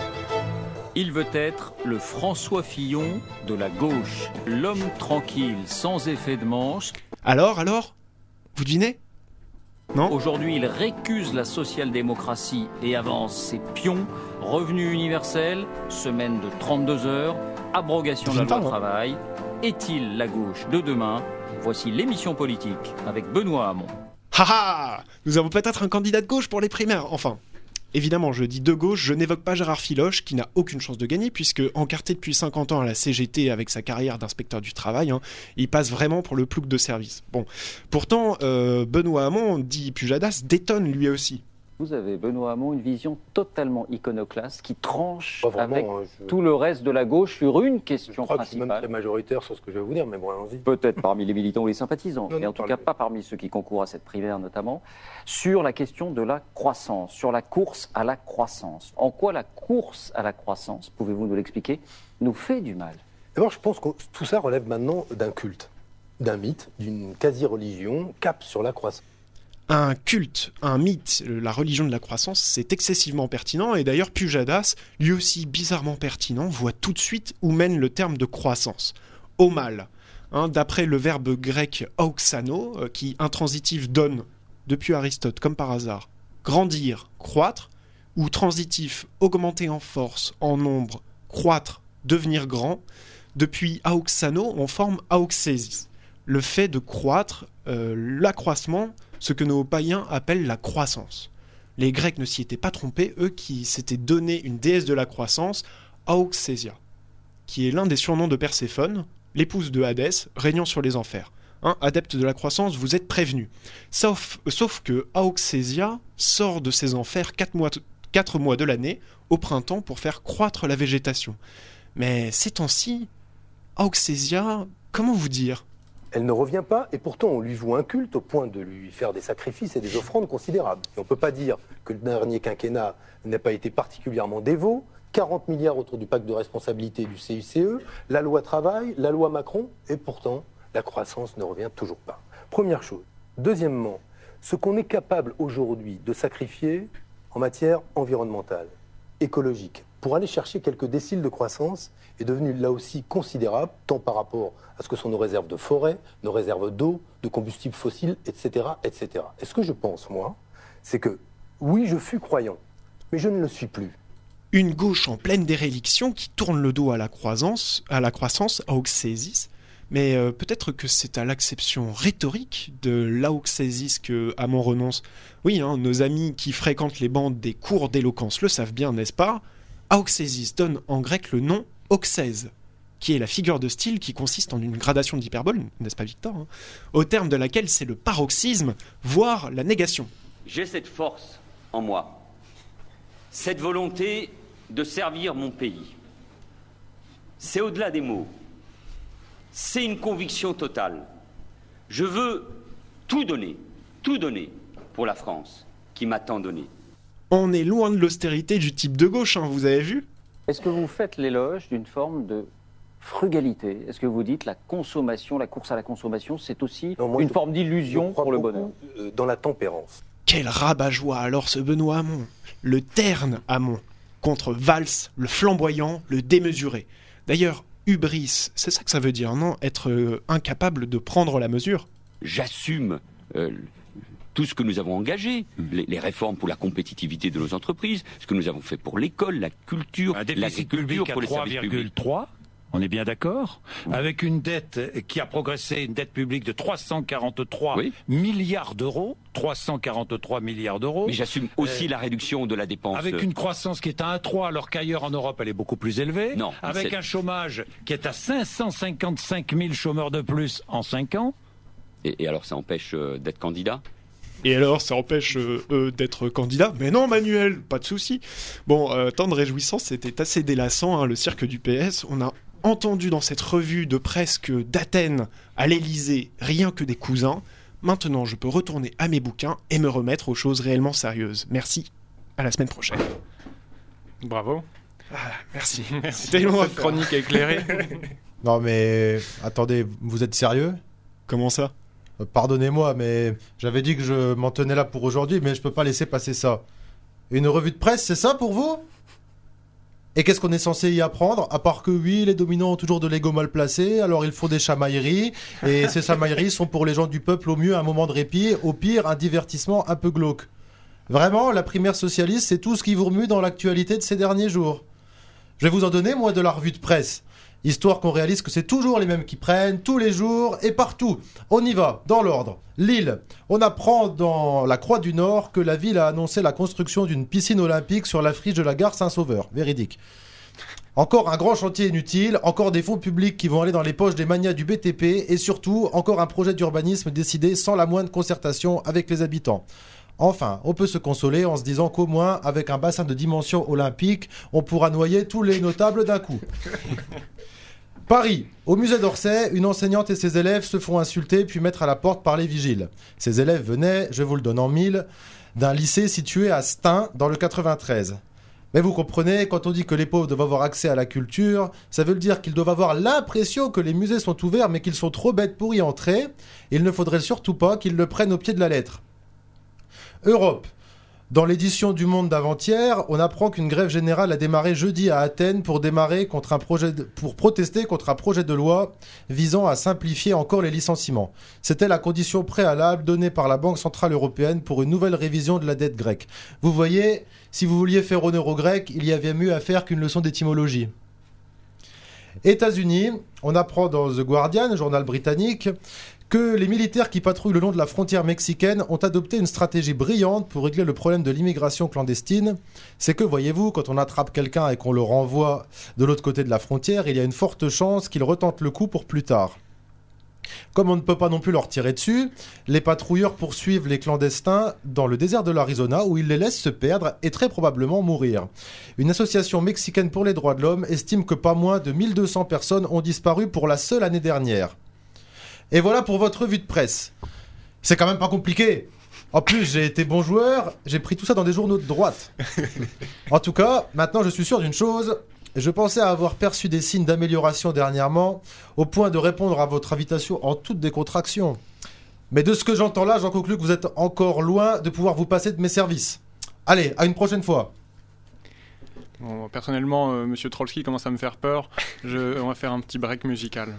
Il veut être le François Fillon de la gauche, l'homme tranquille, sans effet de manche. Alors, alors Vous devinez? Non? Aujourd'hui, il récuse la social-démocratie et avance ses pions. Revenu universel, semaine de trente-deux heures, abrogation de la loi travail. Est-il la gauche de demain? Voici l'émission politique avec Benoît Hamon. Haha! Nous avons peut-être un candidat de gauche pour les primaires, enfin. Évidemment, je dis de gauche, je n'évoque pas Gérard Filoche, qui n'a aucune chance de gagner, puisque encarté depuis cinquante ans à la C G T avec sa carrière d'inspecteur du travail, hein, il passe vraiment pour le plouc de service. Bon, pourtant, euh, Benoît Hamon, dit Pujadas, détonne lui aussi. Vous avez, Benoît Hamon, une vision totalement iconoclaste qui tranche vraiment, avec hein, je... tout le reste de la gauche sur une question je crois principale. Que je suis même très majoritaire sur ce que je vais vous dire, mais bon, allons-y. Peut-être parmi les militants ou les sympathisants, non, mais non, en tout parlez. cas pas parmi ceux qui concourent à cette primaire notamment, sur la question de la croissance, sur la course à la croissance. En quoi la course à la croissance, pouvez-vous nous l'expliquer, nous fait du mal? D'abord, je pense que tout ça relève maintenant d'un culte, d'un mythe, d'une quasi-religion, cap sur la croissance. Un culte, un mythe, la religion de la croissance, c'est excessivement pertinent, et d'ailleurs Pujadas, lui aussi bizarrement pertinent, voit tout de suite où mène le terme de croissance. Au mal. Hein, d'après le verbe grec auxano, euh, qui intransitif donne, depuis Aristote comme par hasard, grandir, croître, ou transitif, augmenter en force, en nombre, croître, devenir grand, depuis auxano, on forme auxesis. Le fait de croître, euh, l'accroissement, ce que nos païens appellent la croissance. Les Grecs ne s'y étaient pas trompés, eux qui s'étaient donné une déesse de la croissance, Auxésia, qui est l'un des surnoms de Perséphone, l'épouse de Hadès, régnant sur les enfers. Hein, adepte de la croissance, vous êtes prévenus. Sauf, euh, sauf que Auxésia sort de ses enfers quatre mois, quatre mois de l'année, au printemps, pour faire croître la végétation. Mais ces temps-ci, Auxésia, comment vous dire ? Elle ne revient pas, et pourtant on lui voue un culte au point de lui faire des sacrifices et des offrandes considérables. Et on ne peut pas dire que le dernier quinquennat n'a pas été particulièrement dévot. quarante milliards autour du pacte de responsabilité du C I C E, la loi travail, la loi Macron, et pourtant la croissance ne revient toujours pas. Première chose. Deuxièmement, ce qu'on est capable aujourd'hui de sacrifier en matière environnementale, écologique, pour aller chercher quelques déciles de croissance, est devenu là aussi considérable, tant par rapport à ce que sont nos réserves de forêt, nos réserves d'eau, de combustibles fossiles, et cetera, et cetera. Et ce que je pense, moi, c'est que, oui, je fus croyant, mais je ne le suis plus. Une gauche en pleine déréliction qui tourne le dos à la croissance, à la croissance, auxésis, mais euh, peut-être que c'est à l'acception rhétorique de l'auxésis que Hamon renonce. Oui, hein, nos amis qui fréquentent les bandes des cours d'éloquence le savent bien, n'est-ce pas? Auxésis donne en grec le nom auxèse, qui est la figure de style qui consiste en une gradation d'hyperbole, n'est-ce pas Victor, hein, au terme de laquelle c'est le paroxysme, voire la négation. J'ai cette force en moi, cette volonté de servir mon pays. C'est au-delà des mots, c'est une conviction totale. Je veux tout donner, tout donner pour la France qui m'a tant donné. On est loin de l'austérité du type de gauche, hein, vous avez vu ? Est-ce que vous faites l'éloge d'une forme de frugalité ? Est-ce que vous dites la consommation, la course à la consommation, c'est aussi non, moi, une je, forme d'illusion pour le bonheur ? Dans la tempérance. Quel rabat-joie alors ce Benoît Hamon, le terne Hamon, contre Valls, le flamboyant, le démesuré. D'ailleurs, hubris, c'est ça que ça veut dire, non ? Être euh, incapable de prendre la mesure ? J'assume euh, tout ce que nous avons engagé, les, les réformes pour la compétitivité de nos entreprises, ce que nous avons fait pour l'école, la culture, un déficit l'agriculture, public à pour les trois services virgule trois. On est bien d'accord ? Oui. Avec une dette qui a progressé, une dette publique de trois cent quarante-trois oui. milliards d'euros. trois cent quarante-trois milliards d'euros. Mais j'assume aussi euh, la réduction de la dépense. Avec une croissance qui est à un virgule trois, alors qu'ailleurs en Europe, elle est beaucoup plus élevée. Non. Avec c'est... un chômage qui est à cinq cent cinquante-cinq mille chômeurs de plus en cinq ans. Et, et alors, ça empêche euh, d'être candidat ? Et alors, ça empêche euh, euh, d'être candidat ? Mais non, Manuel, pas de souci. Bon, euh, temps de réjouissance, c'était assez délassant, hein, le cirque du P S. On a entendu dans cette revue de presque d'Athènes à l'Élysée rien que des cousins. Maintenant, je peux retourner à mes bouquins et me remettre aux choses réellement sérieuses. Merci, à la semaine prochaine. Bravo. Ah, merci. Merci C'était pour cette chronique éclairée. Non mais, attendez, vous êtes sérieux ? Comment ça ? euh, Pardonnez-moi, mais j'avais dit que je m'en tenais là pour aujourd'hui, mais je peux pas laisser passer ça. Une revue de presse, c'est ça pour vous ? Et qu'est-ce qu'on est censé y apprendre ? À part que oui, les dominants ont toujours de l'ego mal placé, alors ils font des chamailleries, et ces chamailleries sont pour les gens du peuple au mieux un moment de répit, au pire un divertissement un peu glauque. Vraiment, la primaire socialiste, c'est tout ce qui vous remue dans l'actualité de ces derniers jours. Je vais vous en donner, moi, de la revue de presse, histoire qu'on réalise que c'est toujours les mêmes qui prennent, tous les jours et partout. On y va, dans l'ordre. Lille. On apprend dans la Croix du Nord que la ville a annoncé la construction d'une piscine olympique sur la friche de la gare Saint-Sauveur. Véridique. Encore un grand chantier inutile, encore des fonds publics qui vont aller dans les poches des manias du B T P et surtout, encore un projet d'urbanisme décidé sans la moindre concertation avec les habitants. Enfin, on peut se consoler en se disant qu'au moins, avec un bassin de dimension olympique, on pourra noyer tous les notables d'un coup. Paris. Au musée d'Orsay, une enseignante et ses élèves se font insulter puis mettre à la porte par les vigiles. Ces élèves venaient, je vous le donne en mille, d'un lycée situé à Stein, dans le quatre-vingt-treize. Mais vous comprenez, quand on dit que les pauvres doivent avoir accès à la culture, ça veut dire qu'ils doivent avoir l'impression que les musées sont ouverts mais qu'ils sont trop bêtes pour y entrer. Il ne faudrait surtout pas qu'ils le prennent au pied de la lettre. Europe. Dans l'édition du Monde d'avant-hier, on apprend qu'une grève générale a démarré jeudi à Athènes pour, démarrer contre un projet de, pour protester contre un projet de loi visant à simplifier encore les licenciements. C'était la condition préalable donnée par la Banque Centrale Européenne pour une nouvelle révision de la dette grecque. Vous voyez, si vous vouliez faire honneur aux Grecs, il y avait mieux à faire qu'une leçon d'étymologie. États-Unis, on apprend dans The Guardian, journal britannique, que les militaires qui patrouillent le long de la frontière mexicaine ont adopté une stratégie brillante pour régler le problème de l'immigration clandestine. C'est que, voyez-vous, quand on attrape quelqu'un et qu'on le renvoie de l'autre côté de la frontière, il y a une forte chance qu'il retente le coup pour plus tard. Comme on ne peut pas non plus leur tirer dessus, les patrouilleurs poursuivent les clandestins dans le désert de l'Arizona où ils les laissent se perdre et très probablement mourir. Une association mexicaine pour les droits de l'homme estime que pas moins de mille deux cents personnes ont disparu pour la seule année dernière. Et voilà pour votre revue de presse. C'est quand même pas compliqué. En plus, j'ai été bon joueur, j'ai pris tout ça dans des journaux de droite. En tout cas, maintenant je suis sûr d'une chose. Je pensais avoir perçu des signes d'amélioration dernièrement, au point de répondre à votre invitation en toute décontraction. Mais de ce que j'entends là, j'en conclus que vous êtes encore loin de pouvoir vous passer de mes services. Allez, à une prochaine fois. Bon, personnellement, euh, Monsieur Trolski commence à me faire peur. Je... On va faire un petit break musical.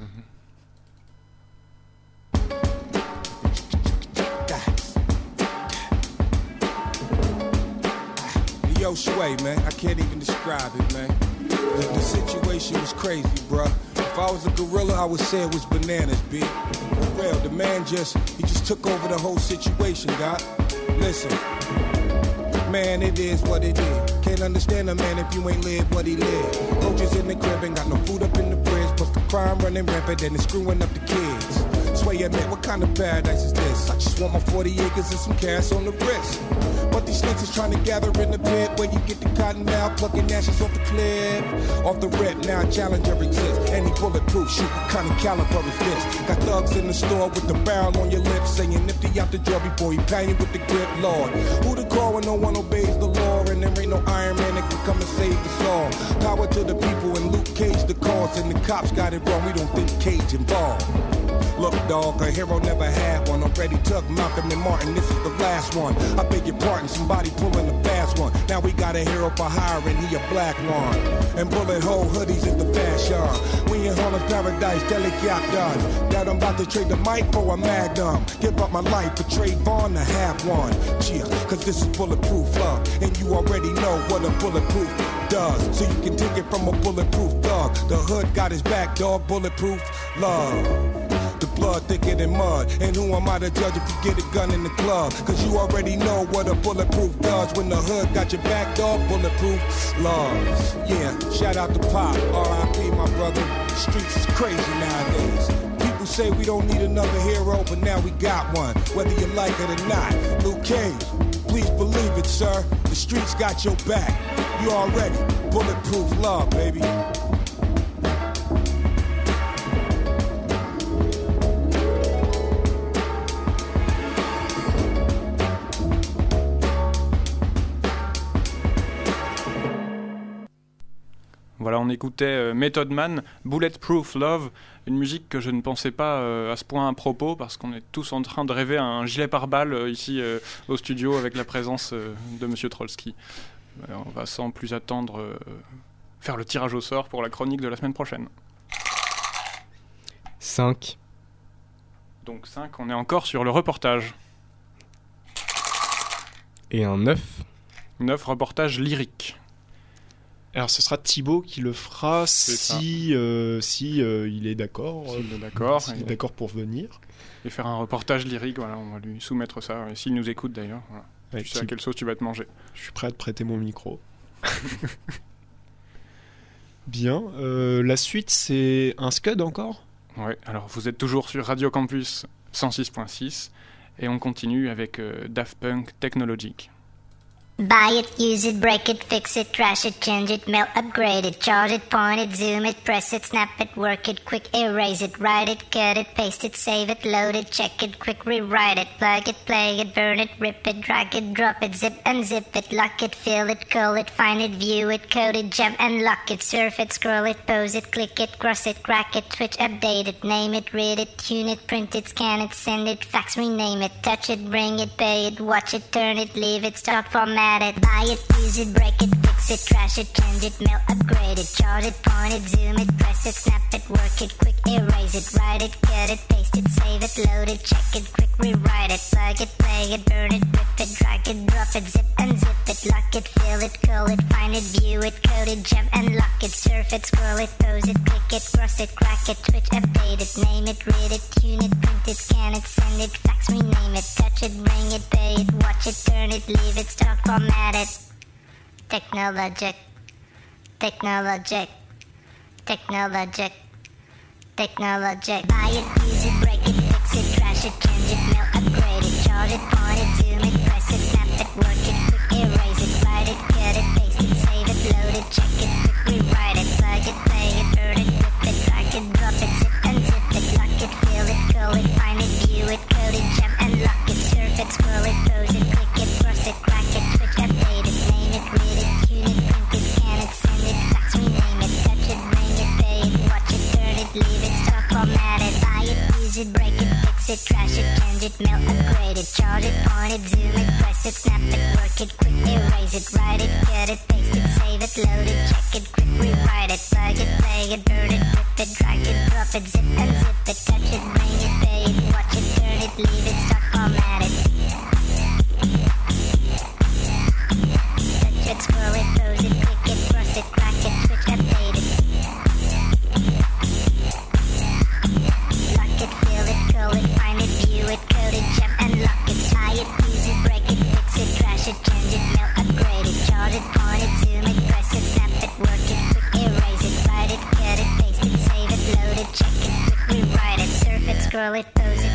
Yo, Sway, man, I can't even describe it, man. The, the situation was crazy, bruh. If I was a gorilla, I would say it was bananas, B. For real, the man just, he just took over the whole situation, God. Listen, man, it is what it is. Can't understand a man if you ain't live what he lived. Roaches in the crib, ain't got no food up in the fridge, plus the crime running rampant and it's screwing up the kids. wait a minute, what kind of paradise is this? I just want my forty acres and some cash on the wrist. But these snitches trying to gather in the pit where you get the cotton out, plucking ashes off the cliff. Off the rip, now a challenger exists. Any bulletproof shoot, what kind of caliber is this? Got thugs in the store with the barrel on your lips, saying nifty out the jail before he pound you with the grip, Lord. Who to call when no one obeys the law? And there ain't no Iron Man that can come and save us all. Power to the people and Luke Cage the cause, and the cops got it wrong, we don't think Cage involved. Look, dog, a hero never had one. Already took Malcolm and Martin, this is the last one. I beg your pardon, somebody pulling a fast one. Now we got a hero for hire and he a black one. And bullet hole hoodies is the fashion. We in Harlem's paradise, delicate done. That I'm about to trade the mic for a magnum. Give up my life for Trayvon to have one. Yeah, cause this is bulletproof love. And you already know what a bulletproof does. So you can take it from a bulletproof thug. The hood got his back, dog, bulletproof love. The blood thicker than mud. And who am I to judge if you get a gun in the club? Cause you already know what a bulletproof does. When the hood got your back, dog, bulletproof love. Yeah, shout out to Pop, R I P my brother. The streets is crazy nowadays. People say we don't need another hero, but now we got one. Whether you like it or not. Luke Cage, please believe it, sir. The streets got your back. You already bulletproof love, baby. Voilà, on écoutait euh, Method Man, Bulletproof Love, une musique que je ne pensais pas euh, à ce point à propos, parce qu'on est tous en train de rêver à un gilet pare-balles euh, ici euh, au studio avec la présence euh, de Monsieur Trolski. Euh, on va sans plus attendre euh, faire le tirage au sort pour la chronique de la semaine prochaine. cinq. Donc cinq, on est encore sur le reportage. Et un neuf. neuf, reportage lyrique. Alors ce sera Thibaut qui le fera si, euh, si euh, il est d'accord. S'il est d'accord. S'il est d'accord pour venir. Et faire un reportage lyrique, voilà, on va lui soumettre ça. Et s'il nous écoute d'ailleurs, voilà. Ouais, tu sais à quelle sauce tu vas te manger. Je suis prêt à te prêter mon micro. Bien. Euh, la suite, c'est un scud encore ? Ouais, alors vous êtes toujours sur Radio Campus cent six point six et on continue avec euh, Daft Punk Technologic. Buy it, use it, break it, fix it, trash it, change it, melt, upgrade it, charge it, point it, zoom it, press it, snap it, work it, quick erase it, write it, cut it, paste it, save it, load it, check it, quick rewrite it, plug it, play it, burn it, rip it, drag it, drop it, zip unzip it, lock it, fill it, call it, find it, view it, code it, jump and lock it, surf it, scroll it, pose it, click it, cross it, crack it, switch, update it, name it, read it, tune it, print it, scan it, send it, fax, rename it, touch it, bring it, pay it, watch it, turn it, leave it, start, format it, buy it, use it, break it, fix it, trash it, change it, melt, upgrade it, charge it, point it, zoom it, press it, snap it, work it, quick erase it, write it, cut it, paste it, save it, load it, check it, quick rewrite it, plug it, play it, burn it, rip it, drag it, drop it, zip unzip it, lock it, fill it, call it, find it, view it, code it, jump and lock it, surf it, scroll it, pose it, click it, cross it, crack it, switch, update it, name it, read it, tune it, print it, scan it, send it, fax, rename it, touch it, bring it, pay it, watch it, turn it, leave it, start, format it. Technologic, technologic, technologic, technologic. Buy it, use it, break it, fix it, trash it, change it, melt, upgrade it, charge it, point it, zoom it, press it, snap it, work it, quick erase it, write it, cut it, paste it, save it, load it, check it, quick rewrite it, plug it, play it, burn it, rip it, drag it, drop it, zip unzip it, lock it, fill it, call it, find it, view it, code it, jump and lock it, surf it, scroll it, pose it, click it, cross it, crack it, switch, update it, name it, read it, tune it, print it, scan it, send it, fax, rename it, touch it, bring it, pay it, watch it, turn it, leave it, start, format it, buy it, use it, break it, fix it, trash it, change it, melt, upgrade it, charge it, point it, zoom it, press it, snap it, work it, quick erase it, write it, cut it, paste it, save it, load it, check it, quick rewrite it, plug it, play it, burn it, rip it, drag it, drop it, zip unzip it, touch it, bring it, pay it, watch it, turn it, leave it, start, format it. Touch it, scroll it, pose it, click it, cross it, crack it, switch, update it. Lock it, fill it, call it, find it, view it, code it, jump and lock it, tie it, use it, break it, fix it, trash it, change it, melt, upgrade it, charge it, point it, zoom it, press it, snap it, work it, quick erase it, write it, cut it, paste it, save it, load it, check it, quick rewrite it, surf it, scroll it, pose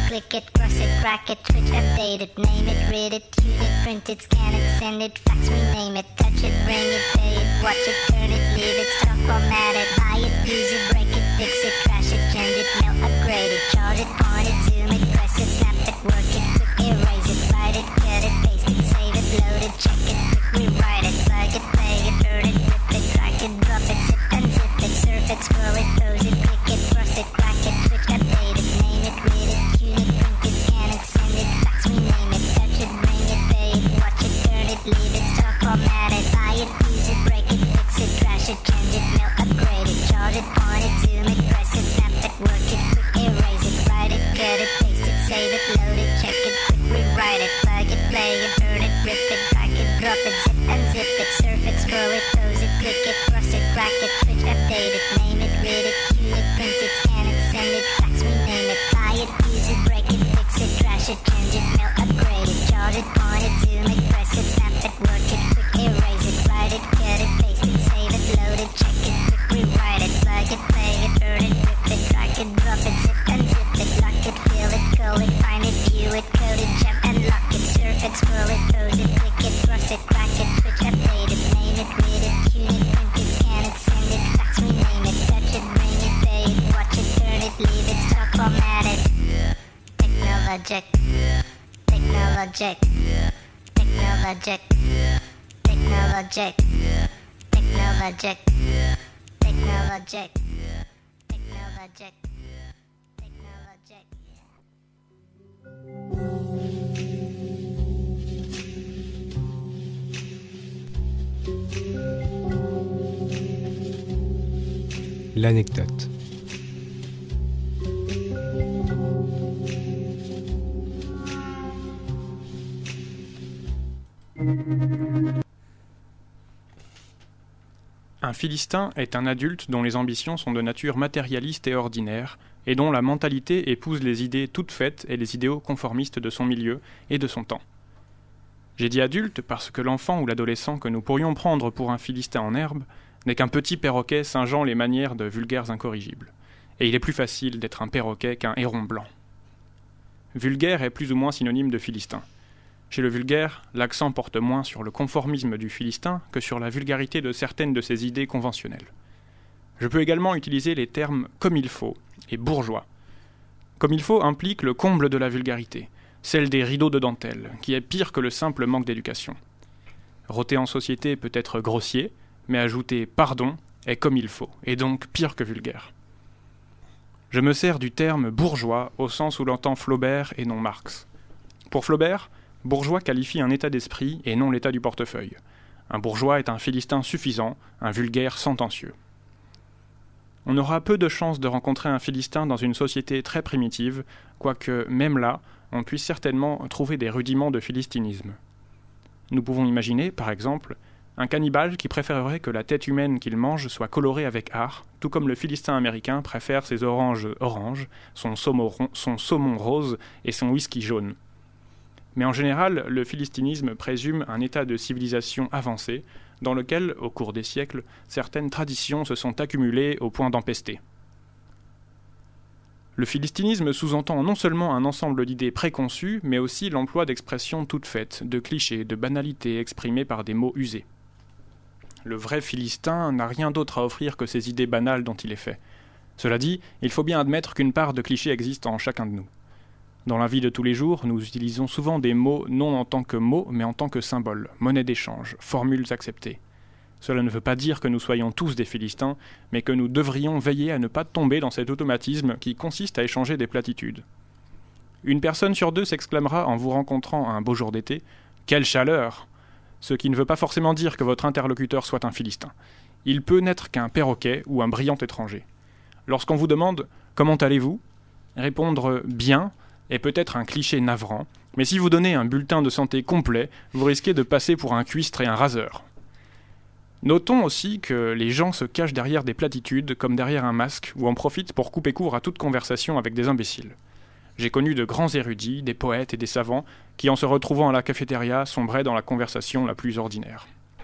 click it, cross it, crack it, switch, update it, name it, read it, tune it, print it, scan it, send it, fax, rename it, touch it, bring it, pay it, watch it, turn it, leave it, stop, format it, buy it, use it, break it, fix it, trash it, change it, mail, upgrade it, charge it, point it, zoom it, press it, snap it, work it, quick erase it, write it, cut it, paste it, save it, load it, check it, quick rewrite it, plug it, play it, turn it, rip it, drag it, drop it, zip and zip it, surf it, scroll it, close it, click it, cross it, crack it, switch, update it, name it, read it, tune it, print it, scan it, send it, fax, rename it, touch it, bring it, pay it, watch it, turn it, leave it, stop, format it, buy it, use it, break it, fix it, trash it, change it, mail, upgrade it, charge it, point it, zoom it, press it, snap it, work it, quick erase it, write it, cut it, paste it, save it, load it, check it, quick rewrite it, plug it, play it, turn it, rip it, drag it, drop it, zip and zip it, surf it, scroll it, close it, click it, cross it, crack it, switch, update it, name it, read it, tune it, print it, scan it, send it, fax, rename it, buy it, use it, break it, fix it, trash it, change it, mail, upgrade it, charge it, point it, zoom it, press it, snap it, work it, quick erase it, write it, cut it, paste it, save it, load it, check it, quick rewrite it, plug it, play it, turn it, rip it, drag it, drop it, zip and zip it, lock it, fill it, call it, find it, view it, code it, jump and lock it, surf it, scroll it, close it, click it, cross it, crack it, switch, update it, name it, read it, tune it, print it, scan it, send it, fax, rename it, touch it, bring it, pay it, watch it, turn it, leave it, stop, format it. Technologic, technologic, technologic, technologic, technologic, technologic, technologic, technologic. L'anecdote. Un Philistin est un adulte dont les ambitions sont de nature matérialiste et ordinaire, et dont la mentalité épouse les idées toutes faites et les idéaux conformistes de son milieu et de son temps. J'ai dit adulte parce que l'enfant ou l'adolescent que nous pourrions prendre pour un Philistin en herbe n'est qu'un petit perroquet singeant les manières de vulgaires incorrigibles. Et il est plus facile d'être un perroquet qu'un héron blanc. Vulgaire est plus ou moins synonyme de Philistin. Chez le vulgaire, l'accent porte moins sur le conformisme du Philistin que sur la vulgarité de certaines de ses idées conventionnelles. Je peux également utiliser les termes « comme il faut » et « bourgeois ». « Comme il faut » implique le comble de la vulgarité, celle des rideaux de dentelle, qui est pire que le simple manque d'éducation. Rôter en société peut être grossier, mais ajouter « pardon » est comme il faut, et donc pire que vulgaire. Je me sers du terme « bourgeois » au sens où l'entend Flaubert et non Marx. Pour Flaubert, bourgeois qualifie un état d'esprit et non l'état du portefeuille. Un bourgeois est un Philistin suffisant, un vulgaire sentencieux. On aura peu de chances de rencontrer un Philistin dans une société très primitive, quoique, même là, on puisse certainement trouver des rudiments de philistinisme. Nous pouvons imaginer, par exemple, un cannibale qui préférerait que la tête humaine qu'il mange soit colorée avec art, tout comme le Philistin américain préfère ses oranges oranges, son saumon, son saumon rose et son whisky jaune. Mais en général, le philistinisme présume un état de civilisation avancée, dans lequel, au cours des siècles, certaines traditions se sont accumulées au point d'empester. Le philistinisme sous-entend non seulement un ensemble d'idées préconçues, mais aussi l'emploi d'expressions toutes faites, de clichés, de banalités exprimées par des mots usés. Le vrai Philistin n'a rien d'autre à offrir que ces idées banales dont il est fait. Cela dit, il faut bien admettre qu'une part de clichés existe en chacun de nous. Dans la vie de tous les jours, nous utilisons souvent des mots non en tant que mots, mais en tant que symboles, monnaie d'échange, formules acceptées. Cela ne veut pas dire que nous soyons tous des Philistins, mais que nous devrions veiller à ne pas tomber dans cet automatisme qui consiste à échanger des platitudes. Une personne sur deux s'exclamera en vous rencontrant un beau jour d'été « Quelle chaleur !» Ce qui ne veut pas forcément dire que votre interlocuteur soit un Philistin. Il peut n'être qu'un perroquet ou un brillant étranger. Lorsqu'on vous demande « Comment allez-vous ?», répondre « Bien » est peut-être un cliché navrant, mais si vous donnez un bulletin de santé complet, vous risquez de passer pour un cuistre et un raseur. Notons aussi que les gens se cachent derrière des platitudes comme derrière un masque ou en profitent pour couper court à toute conversation avec des imbéciles. J'ai connu de grands érudits, des poètes et des savants qui, en se retrouvant à la cafétéria, sombraient dans la conversation la plus ordinaire.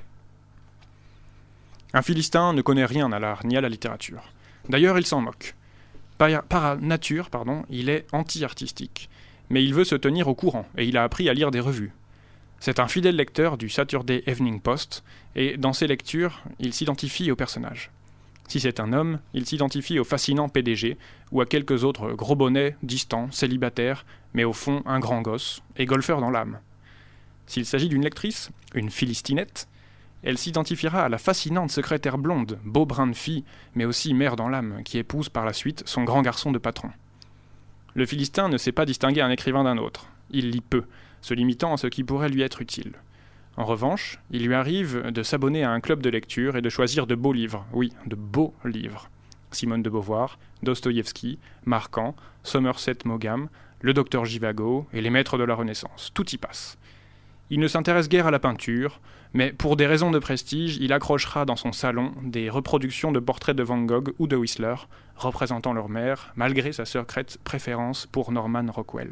Un Philistin ne connaît rien à l'art ni à la littérature. D'ailleurs, il s'en moque. Par, par nature, pardon, il est anti-artistique. mais il veut se tenir au courant, et il a appris à lire des revues. C'est un fidèle lecteur du Saturday Evening Post, et dans ses lectures, il s'identifie au personnage. Si c'est un homme, il s'identifie au fascinant P D G, ou à quelques autres gros bonnets, distants, célibataires, mais au fond un grand gosse, et golfeur dans l'âme. S'il s'agit d'une lectrice, une philistinette, elle s'identifiera à la fascinante secrétaire blonde, beau brin de fille, mais aussi mère dans l'âme, qui épouse par la suite son grand garçon de patron. Le Philistin ne sait pas distinguer un écrivain d'un autre. Il lit peu, se limitant à ce qui pourrait lui être utile. En revanche, il lui arrive de s'abonner à un club de lecture et de choisir de beaux livres, oui, de beaux livres. Simone de Beauvoir, Dostoïevski, Marquand, Somerset Maugham, le docteur Givago et les maîtres de la Renaissance, tout y passe. Il ne s'intéresse guère à la peinture, mais pour des raisons de prestige, il accrochera dans son salon des reproductions de portraits de Van Gogh ou de Whistler, représentant leur mère, malgré sa secrète préférence pour Norman Rockwell.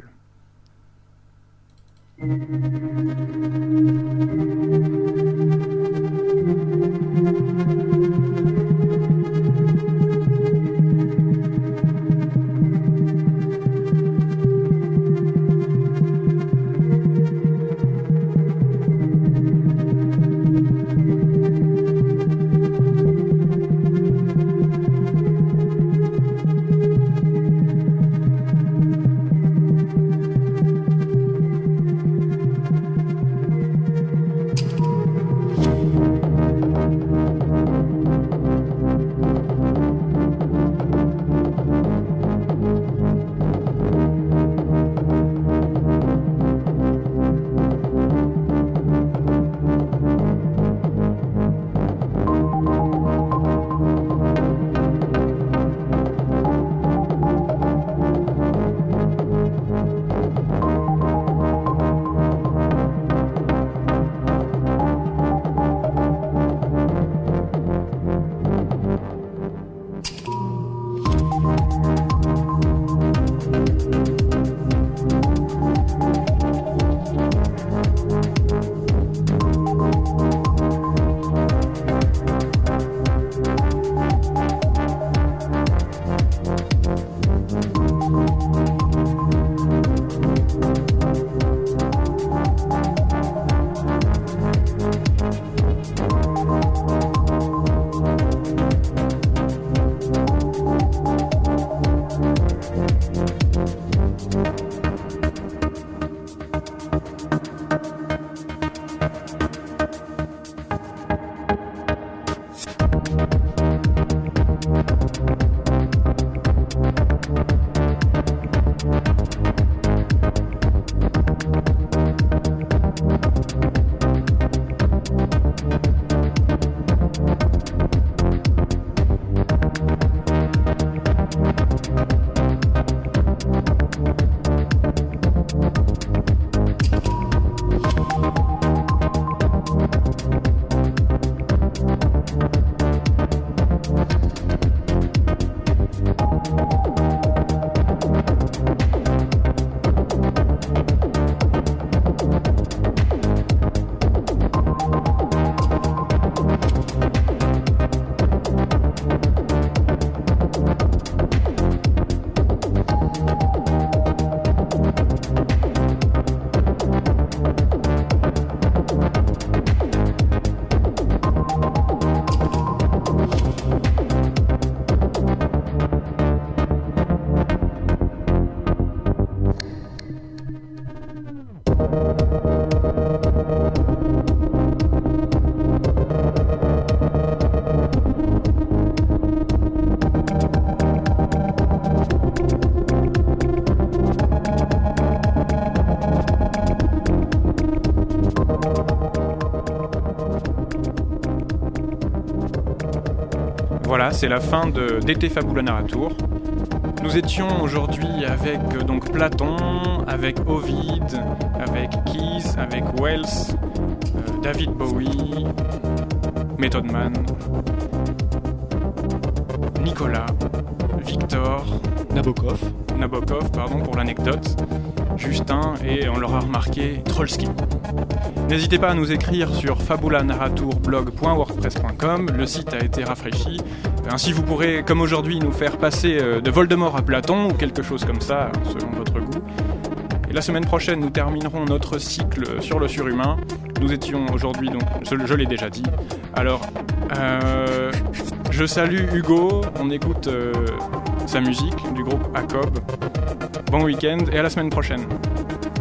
Voilà, c'est la fin de d'été Fabula Narratur. Nous étions aujourd'hui avec euh, donc Platon, avec Ovide, avec Keyes, avec Wells, euh, David Bowie, Method Man, Nicolas, Victor, Nabokov, Nabokov, pardon pour l'anecdote, Justin et on l'aura remarqué, Trollski. N'hésitez pas à nous écrire sur fabulanarraturblog point wordpress point com, le site a été rafraîchi. Ainsi vous pourrez, comme aujourd'hui, nous faire passer de Voldemort à Platon ou quelque chose comme ça, selon votre goût. Et La semaine prochaine, nous terminerons notre cycle sur le surhumain. Nous étions aujourd'hui, donc, je, je l'ai déjà dit. Alors, euh, je salue Hugo, on écoute euh, sa musique du groupe Acob. Bon week-end et à la semaine prochaine.